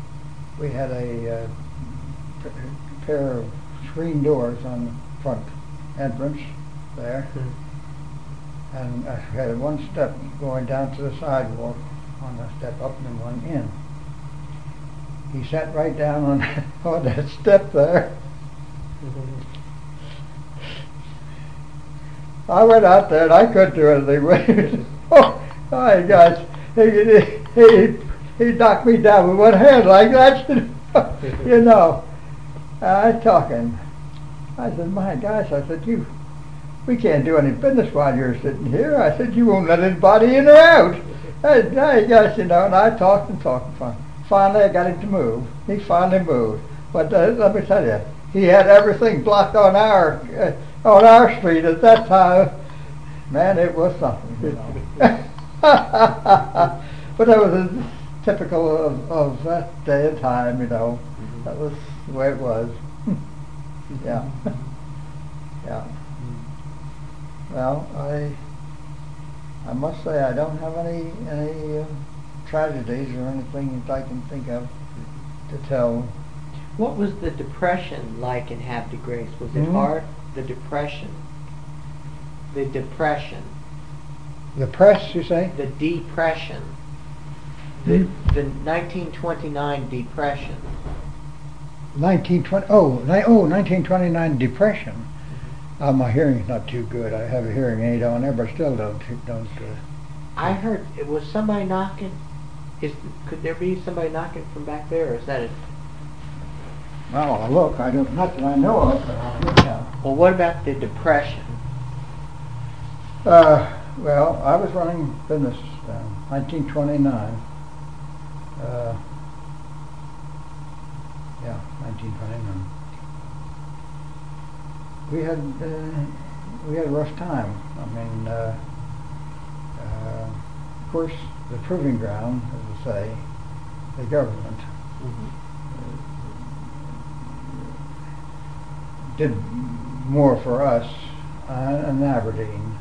pair of screen doors on the front entrance there, and I had one step going down to the sidewalk, on the step up and one in. He sat right down on that step there. I went out there and I couldn't do anything with it. Oh my gosh. He knocked me down with one hand like that. You know. I talking. I said, my gosh, I said, we can't do any business while you're sitting here. I said, you won't let anybody in or out. I guess, you know, and I talked and talked. Finally, I got him to move. He finally moved. But let me tell you, he had everything blocked on our street at that time. Man, it was something, you know. But that was typical of that day and time, you know. That was the way it was. Yeah. Yeah. Well, I must say I don't have any tragedies or anything that I can think of to tell. What was the Depression like in Havre de Grace? Was it hard? The Depression. The Depression. The press, you say? The Depression. The 1929 Depression. 1929 Depression. My hearing's not too good. I have a hearing aid on there, but still don't. I heard it was somebody knocking. Could there be somebody knocking from back there, or is that it? Well, I'll look. Not that I know of, but I'll look now. Well, what about the Depression? Well, I was running business 1929. Yeah, 1929. We had a rough time. I mean, of course, the proving ground, as I say, the government did more for us in Aberdeen.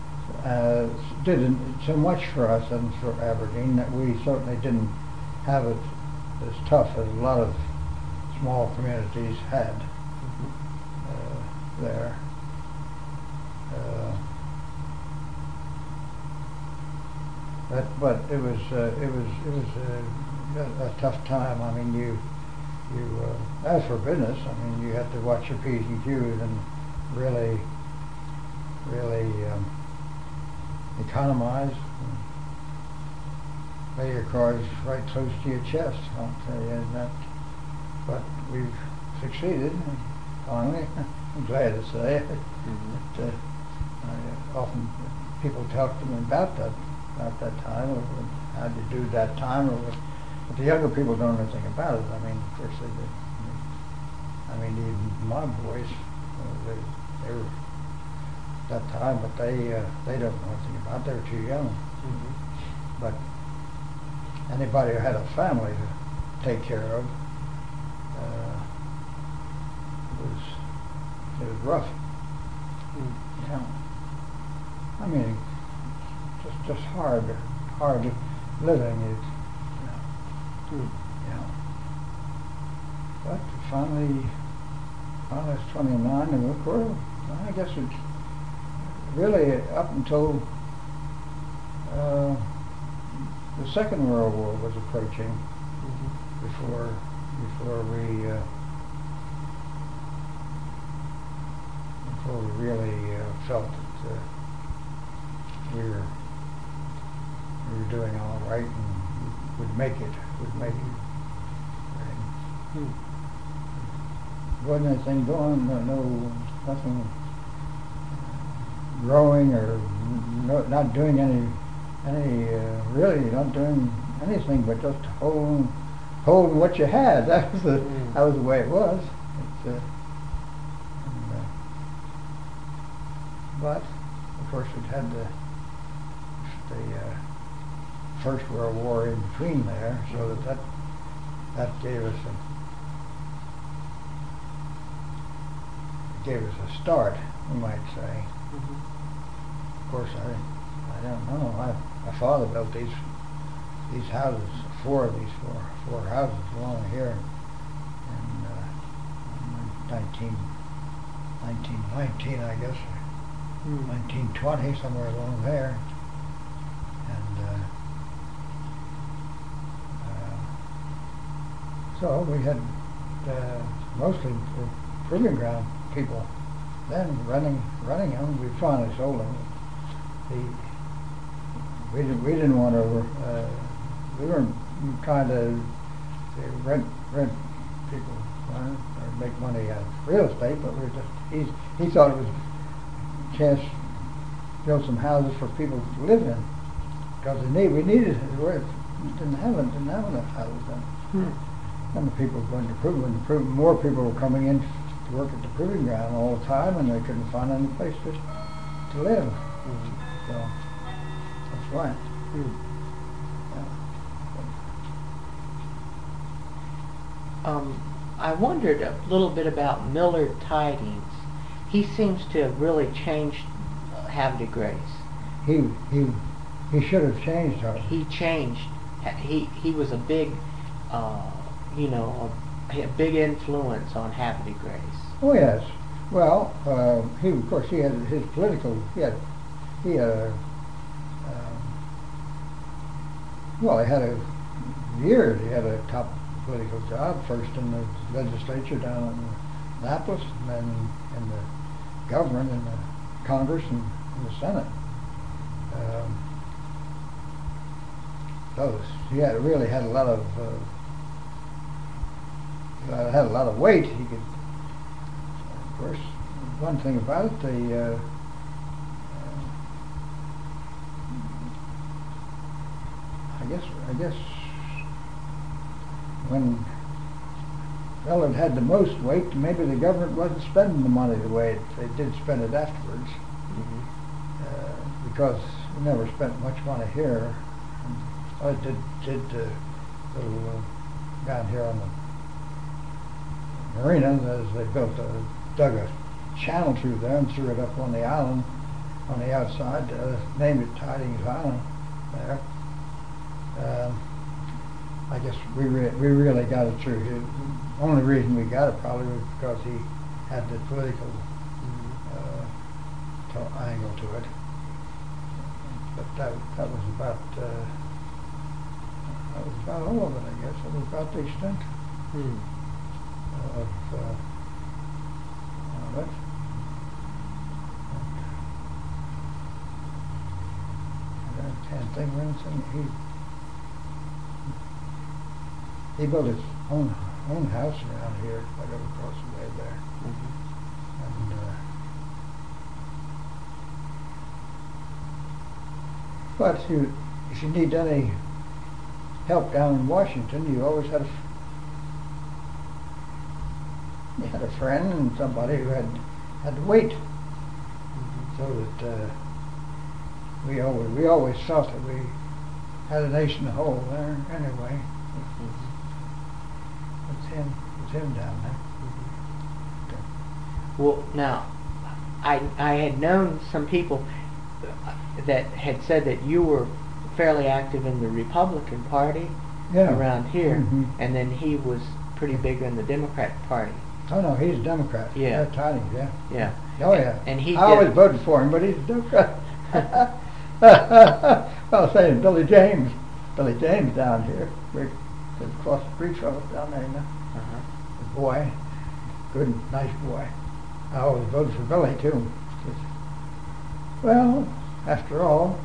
Did so much for us and for Aberdeen that we certainly didn't have it as tough as a lot of small communities had there. But it was a tough time. I mean, you as for business, I mean, you had to watch your P's and Q's and really economize. And lay your cards right close to your chest. I'll tell you that. But we've succeeded. Finally, I'm glad to say. That, often people talk to me about that time, or how to do that time, but the younger people don't know anything about it. I mean, of course they did. I mean, even my boys, they were that time, but they don't know anything about it. They were too young. But anybody who had a family to take care of, it was rough. Yeah. I mean, just hard living. Yeah. But finally it's 29, and of course, I guess it's really up until the Second World War was approaching before we really felt that we were doing all right and would make it. Wasn't anything going, nothing growing or not doing really not doing anything but just holding what you had. That was the way it was. But of course it had the First World War in between there, so that gave us a start, we might say. Of course, I don't know. My father built these houses, four houses along here in 1919, I guess, 1920, somewhere along there. And so we had mostly the proving ground people. Then running them, we finally sold them. We didn't want to. We weren't trying to rent people or make money out of real estate, but he thought it was a chance to build some houses for people to live in, because we needed it. We didn't have enough houses then. And the people were going to prove more people were coming in to work at the proving ground all the time, and they couldn't find any place to live. So that's why. I wondered a little bit about Millard Tidings. He seems to have really changed Havre de Grace. He should have changed her. He changed. He was a big, a big influence on Havre de Grace. Oh yes. Well, he of course he had his political. He had he had a top political job, first in the legislature down in Annapolis, and then in the government, in the Congress, and in the Senate. So he really had a lot of weight. He could, of course, one thing about it, I guess when Millard had the most weight, maybe the government wasn't spending the money the way they did spend it afterwards, because we never spent much money here. I did little down here on the marina, as they dug a channel through there and threw it up on the island on the outside, named it Tidings Island there. I guess we really got it through. The only reason we got it probably was because he had the political angle to it. But that was about all of it, I guess. That was about the extent of it. I can't think of anything. He built his own house around here, right over across the way there. And but if you need any help down in Washington, you always had a friend and somebody who had to wait, so that we always felt that we had a nation whole there anyway. It's him down there. Well, now, I had known some people that had said that you were fairly active in the Republican Party around here, and then he was pretty big in the Democrat Party. Oh no, he's a Democrat. Yeah. Tidings, yeah. Yeah. Oh yeah. And I always voted for him, but he's a Democrat. Well, saying Billy James down here, across the street from us down there, the boy, good, nice boy. I always voted for Billy too. Well, after all,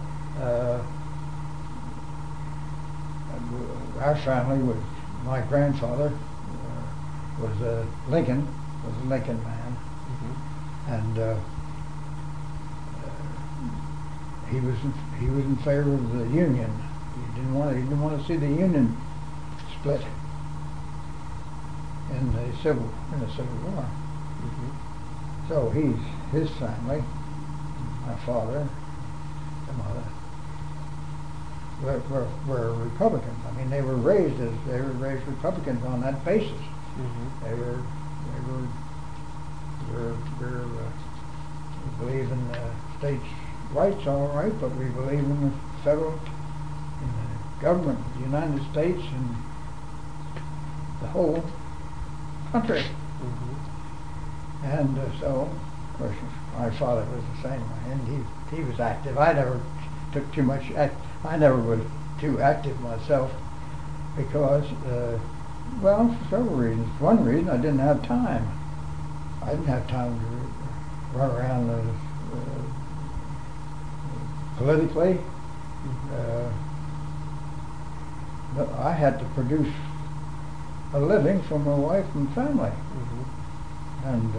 our family was, my grandfather was a Lincoln man, and he was in favor of the Union. He didn't want to see the Union split in the Civil War. So his family, my father, the mother, were Republicans. I mean, they were raised Republicans on that basis. They believe in states' rights, all right, but we believe in the government of the United States and the whole country. And so, of course, my father was the same way, and he was active. I never took too much. I never was too active myself, because Well, for several reasons. One reason, I didn't have time. I didn't have time to run around politically. I had to produce a living for my wife and family. And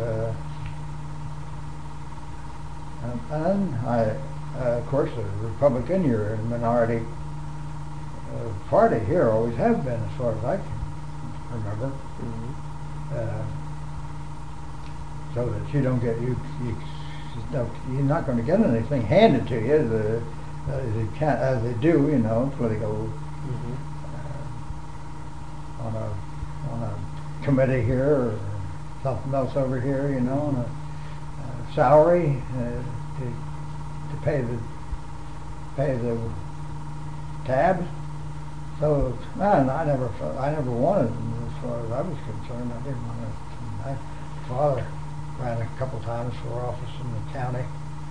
I, of course, the Republican, you're a minority party here, always have been, as far as I can remember. So that you don't get you're not going to get anything handed to you as they do, political on a committee here or something else over here, on a salary to pay the tabs. So I never wanted them, as far as I was concerned. I didn't want to. My father ran a couple times for office in the county,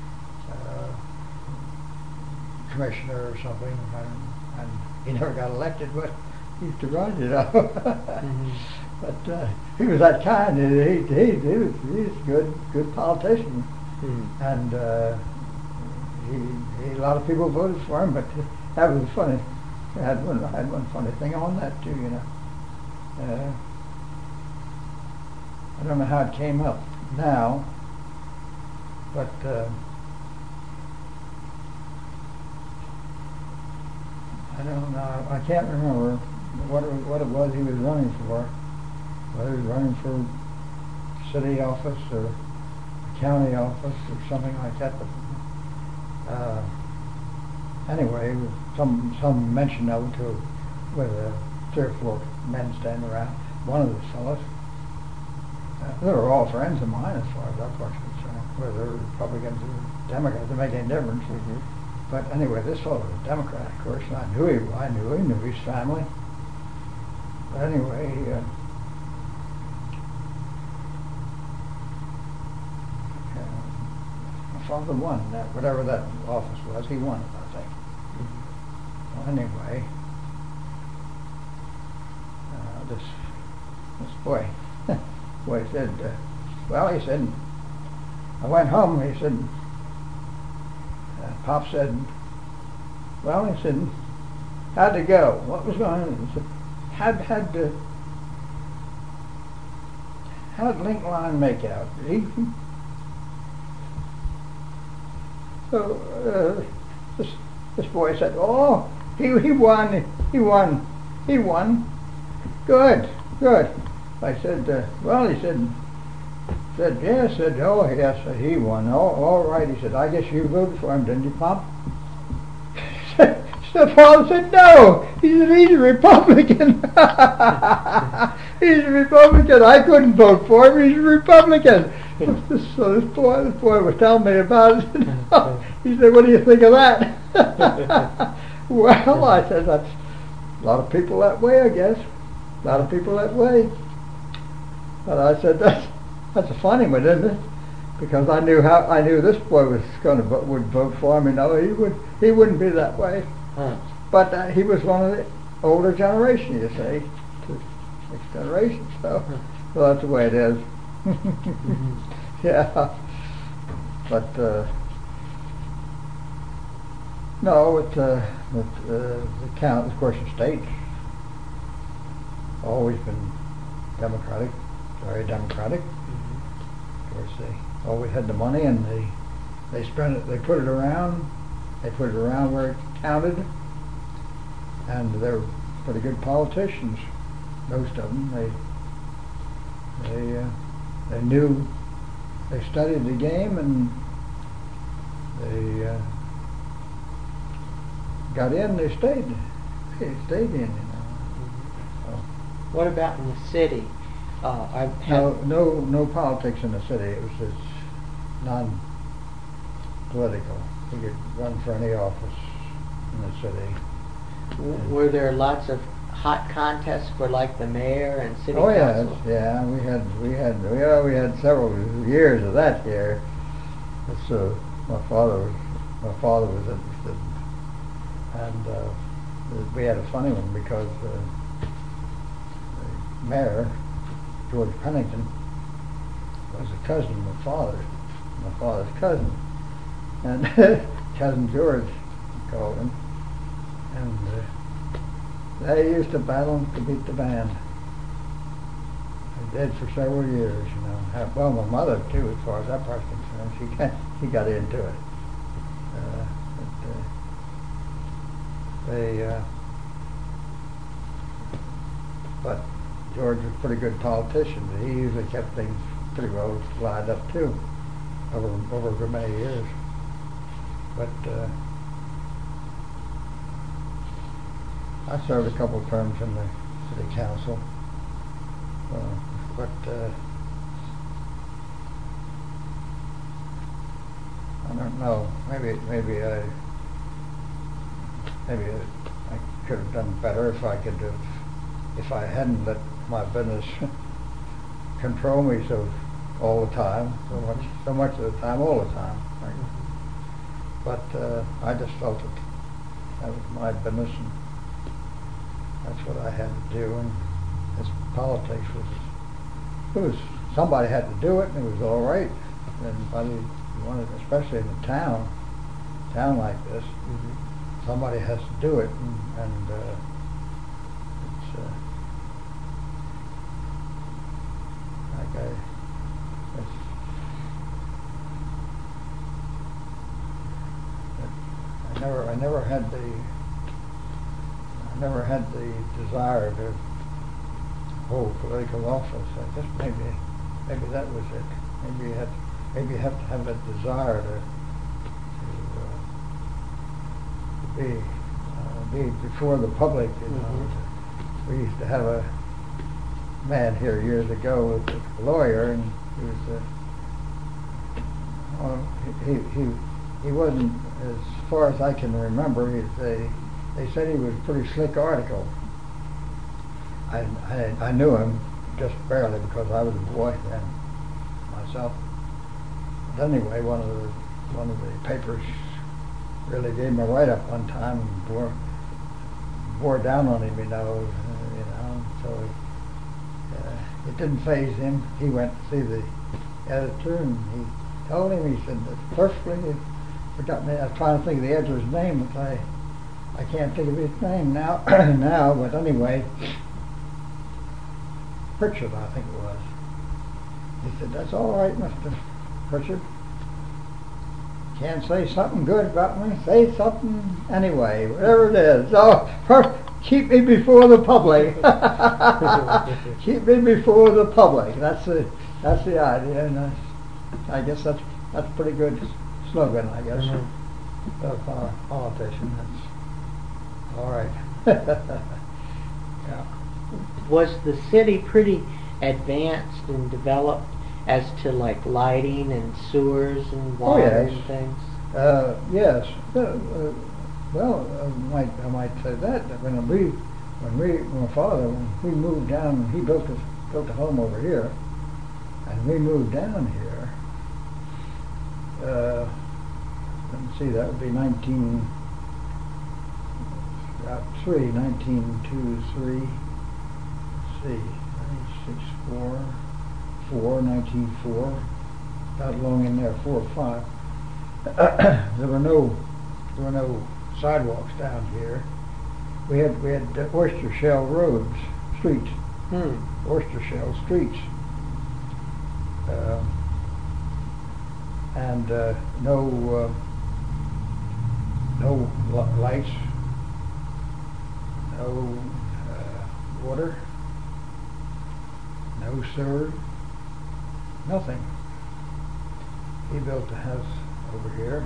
commissioner or something, and he never got elected, but he used to run, But he was that kind. He was a good politician, and a lot of people voted for him. But that was funny. I had one funny thing on that too. I don't know how it came up now, but I don't know. I can't remember what it was he was running for. Whether he was running for city office or county office or something like that. But anyway, some mention of it with 3 or 4 men standing around. One of the fellows. They were all friends of mine, as far as that was concerned. Whether they were Republicans or Democrats, it made any difference. But anyway, this fellow was a Democrat, of course, and I knew his family. But anyway, my father won that, whatever that office was, he won it, I think. Well, anyway, this boy said, he said, I went home, he said, Pop said, he said, how'd it go? What was going on? He said, how'd Lincoln Line make out? So this boy said, he won. Good. I said, he said, yes. Oh, yes, he won. Oh, all right. He said, I guess you voted for him, didn't you, Pop? So Paul said, no. He said, he's a Republican. He's a Republican. I couldn't vote for him. He's a Republican. So this boy was telling me about it. He said, what do you think of that? Well, I said, that's a lot of people that way, I guess. A lot of people that way. But I said, that's a funny one, isn't it? Because I knew this boy was would vote for him. He wouldn't be that way. But he was one of the older generation, you see, next generation. So that's the way it is. Yeah. But no, with the count, of course, the state's always been democratic, very democratic. Of course, they always had the money, and they spent it. They put it around. They put it around where it counted, and they were pretty good politicians. Most of them. They knew. They studied the game, and they got in. They stayed. They stayed in. So. What about in the city? No politics in the city. It was just non-political. You could run for any office in the city. Were there lots of hot contests for like the mayor and city council? Yeah. We had several years of that here. So my father was interested, and we had a funny one because mayor, George Pennington, was a cousin of my father's cousin. And Cousin George, called him. And they used to battle to beat the band. They did for several years, you know. Well, my mother, too, as far as that part's concerned. She got into it. But George was a pretty good politician. He usually kept things pretty well lined up too, over many years. But I served a couple of terms in the city council. But I don't know. Maybe I could have done better if I hadn't let my business control me all the time, so much of the time, all the time. But I just felt that was my business, and that's what I had to do. And this politics was somebody had to do it, and it was all right. Anybody wanted, especially in a town like this, somebody has to do it, and it's like I never had the desire to hold political office. I guess maybe that was it. Maybe you have to have that desire to be before the public. You know. We used to have a man here years ago, was a lawyer, and he wasn't, as far as I can remember, they said he was a pretty slick article. I knew him just barely because I was a boy then myself. But anyway, one of the papers really gave him a write-up one time and bore down on him, you know. So it didn't faze him. He went to see the editor, and he told him, he said, perfectly, forgot me. I was trying to think of the editor's name, but I can't think of his name now. But anyway, Pritchard, I think it was. He said, that's all right, Mr. Pritchard. Can't say something good about me, say something anyway, whatever it is. So, first, keep me before the public. Keep me before the public. That's the idea, and I guess that's a pretty good slogan, I guess, of our politician. That's all right. Yeah. Was the city pretty advanced and developed as to like lighting and sewers and water and things? Yes. Well, I might say that when my father, when we moved down, he built a home over here, and we moved down here. Let me see, that would be 1902, 3. Let's see, 1904, about along in there, 4 or 5. There were no sidewalks down here. We had oyster shell roads, streets, oyster shell streets, and no lights, no water, no sewer, nothing. He built a house over here,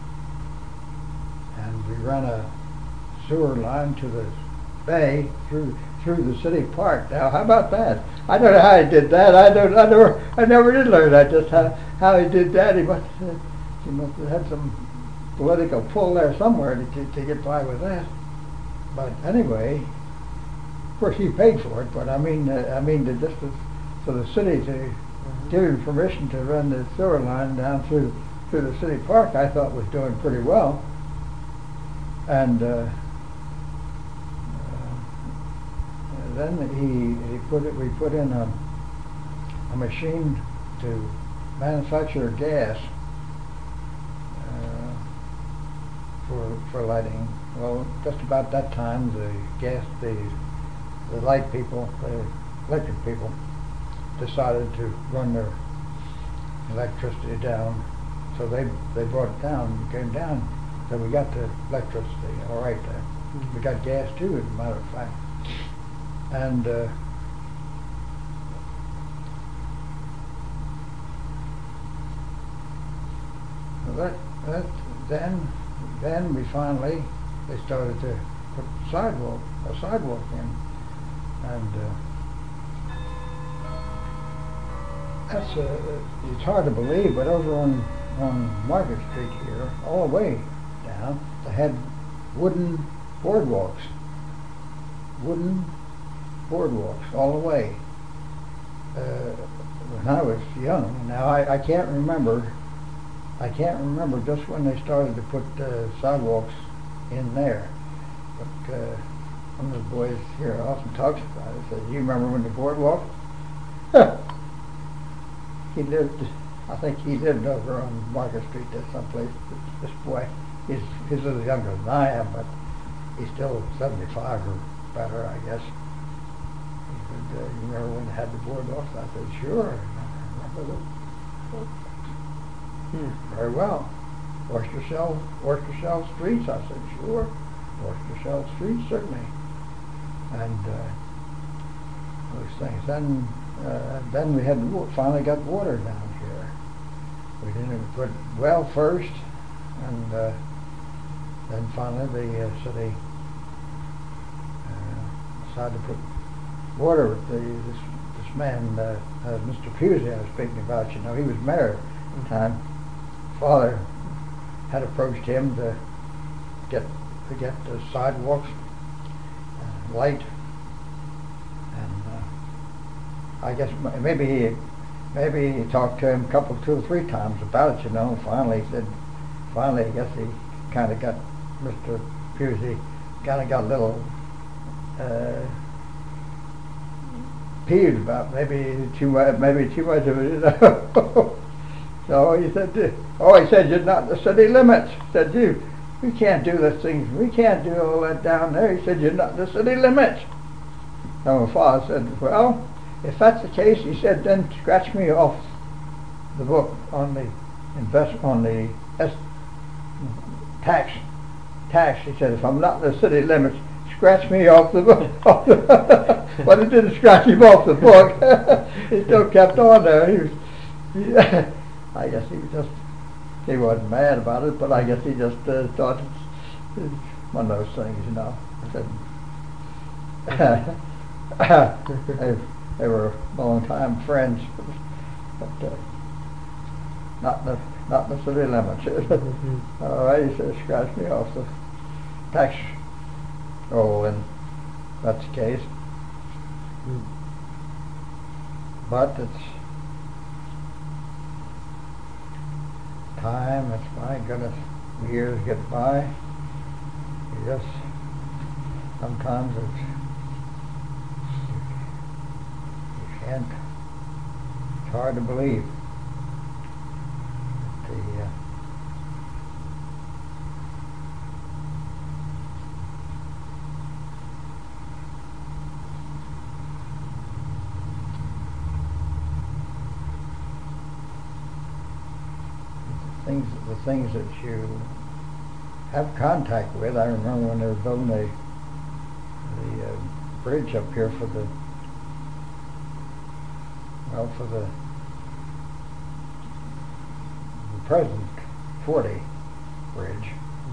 and we ran a sewer line to the bay through the city park. Now, how about that? I don't know how he did that. I never did learn that. Just how he did that. He must have had some political pull there somewhere to get by with that. But anyway, of course he paid for it. But I mean, for the city to give him permission to run the sewer line down through the city park, I thought was doing pretty well. And then we put in a machine to manufacture gas for lighting. Well, just about that time, the light people, the electric people, decided to run their electricity down. So they brought it down, came down, so we got the electricity. All right, we got gas too, as a matter of fact. And then we finally, they started to put a sidewalk in, and it's hard to believe, but over on Market Street here, all the way down, they had wooden boardwalks all the way. When I was young, now I can't remember just when they started to put sidewalks in there. But one of the boys here often talks about it. Says, "You remember when the boardwalk?" I think he lived over on Market Street there someplace. This boy, he's a little younger than I am, but he's still 75 or better, I guess. He said, "You remember when they had the boardwalks?" I said, "Sure, I remember Very well. Worcester Streets?" I said, "Sure. Worcester Streets, certainly." And those things. Then we had finally got water down here. We didn't put well first, and then finally the city decided to put water with this man, Mr. Pusey I was speaking about. You know, he was mayor at the time. Father had approached him to get the sidewalks light, and I guess maybe he talked to him two or three times about it. You know, finally I guess he kind of got Mr. Pusey kind of got a little peeved about maybe too much of it. You know? So he said, "You're not in the city limits." He said, we can't do those things. We can't do all that down there." He said, "You're not in the city limits." And my father said, "Well, if that's the case," he said, "then scratch me off the book on the tax. He said, "If I'm not in the city limits, scratch me off the book." But it didn't scratch him off the book. He still kept on there. I guess he wasn't mad about it, but I guess he just thought it's one of those things, you know. They were long-time friends, but not in the city limits. All right, he said, "Scratch me off the tax roll," and that's the case. But it's time. It's, my goodness, years get by. You just sometimes you can't. It's hard to believe. The things that you have contact with. I remember when they were building the bridge up here for the present 40 bridge.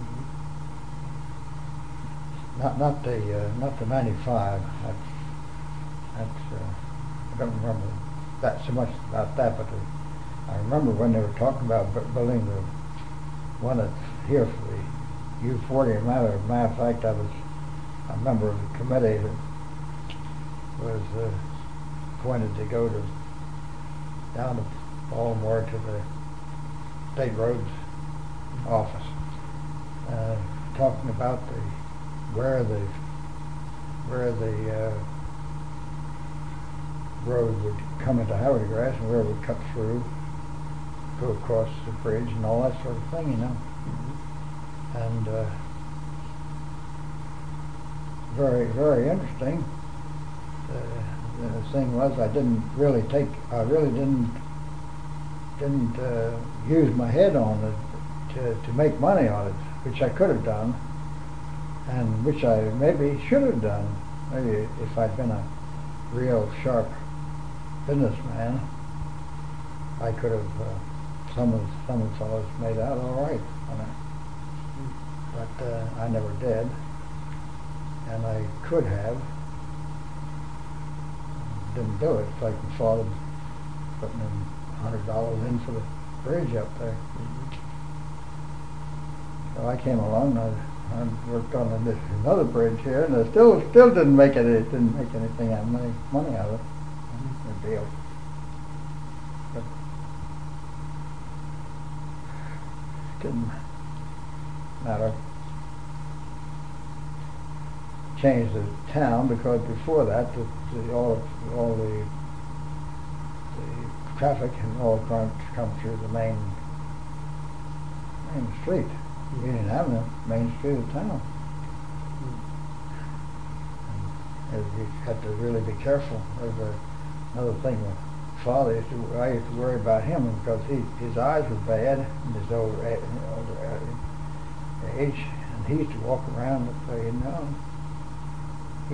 Not the 95. That's I don't remember that so much about that, but I remember when they were talking about building the one that's here for the U-40. As a matter of fact, I was a member of the committee that was appointed to go down to Baltimore to the State Roads office, talking about where the road would come into highway grass and where it would cut through, go across the bridge and all that sort of thing, you know. And very, very interesting. The thing was, I really didn't use my head on it to make money on it, which I could have done, and which I maybe should have done. Maybe if I'd been a real sharp businessman, I could have. Some of the fellows made out all right on it, but I never did, and I could have. Didn't do it. It's like my father putting in $100 in for the bridge up there. So I came along and I worked on another bridge here, and I still didn't make anything out of money out of it. No deal. But it didn't matter. Changed the town because before that all the traffic and all come through the main street, Union Avenue, main street of town. And you had to really be careful. There's another thing. I used to worry about him because his eyes were bad and his older age, and he used to walk around and say, you know. He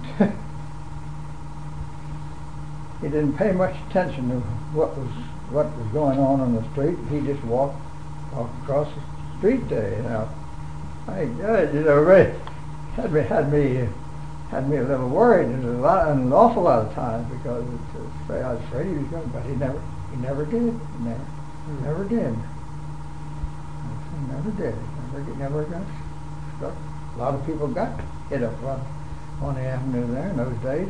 didn't pay much attention to what was going on the street. He just walked across the street there, you know. My God, you know, really had me a little worried an awful lot of times because I was afraid he was going, but he never did. He never did. He never got struck. A lot of people got hit up on the avenue there in those days,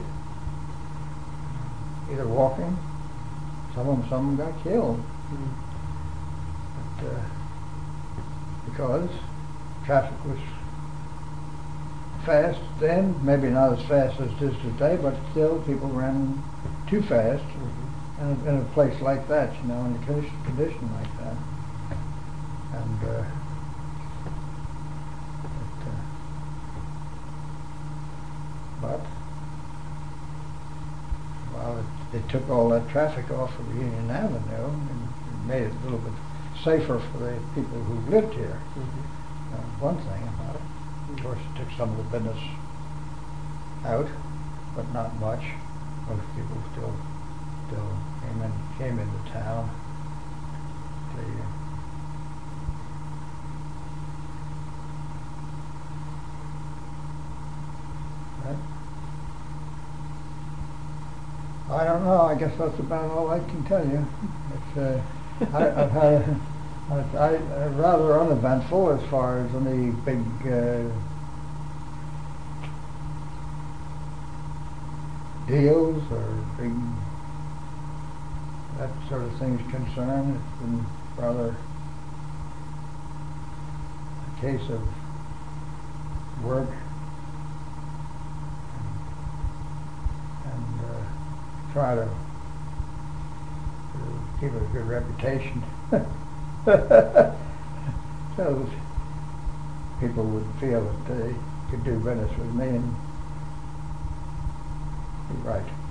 either walking. Some of them got killed, but because traffic was fast then, maybe not as fast as it is today, but still people ran too fast in a place like that, you know, in a condition like that, and. But it took all that traffic off of Union Avenue and made it a little bit safer for the people who lived here. One thing about it. Of course, it took some of the business out, but not much. Most people still came into town. I don't know. I guess that's about all I can tell you. It's I've had rather uneventful as far as any big deals or big that sort of thing is concerned. It's been rather a case of work. Try to keep a good reputation so that people would feel that they could do business with me and be right.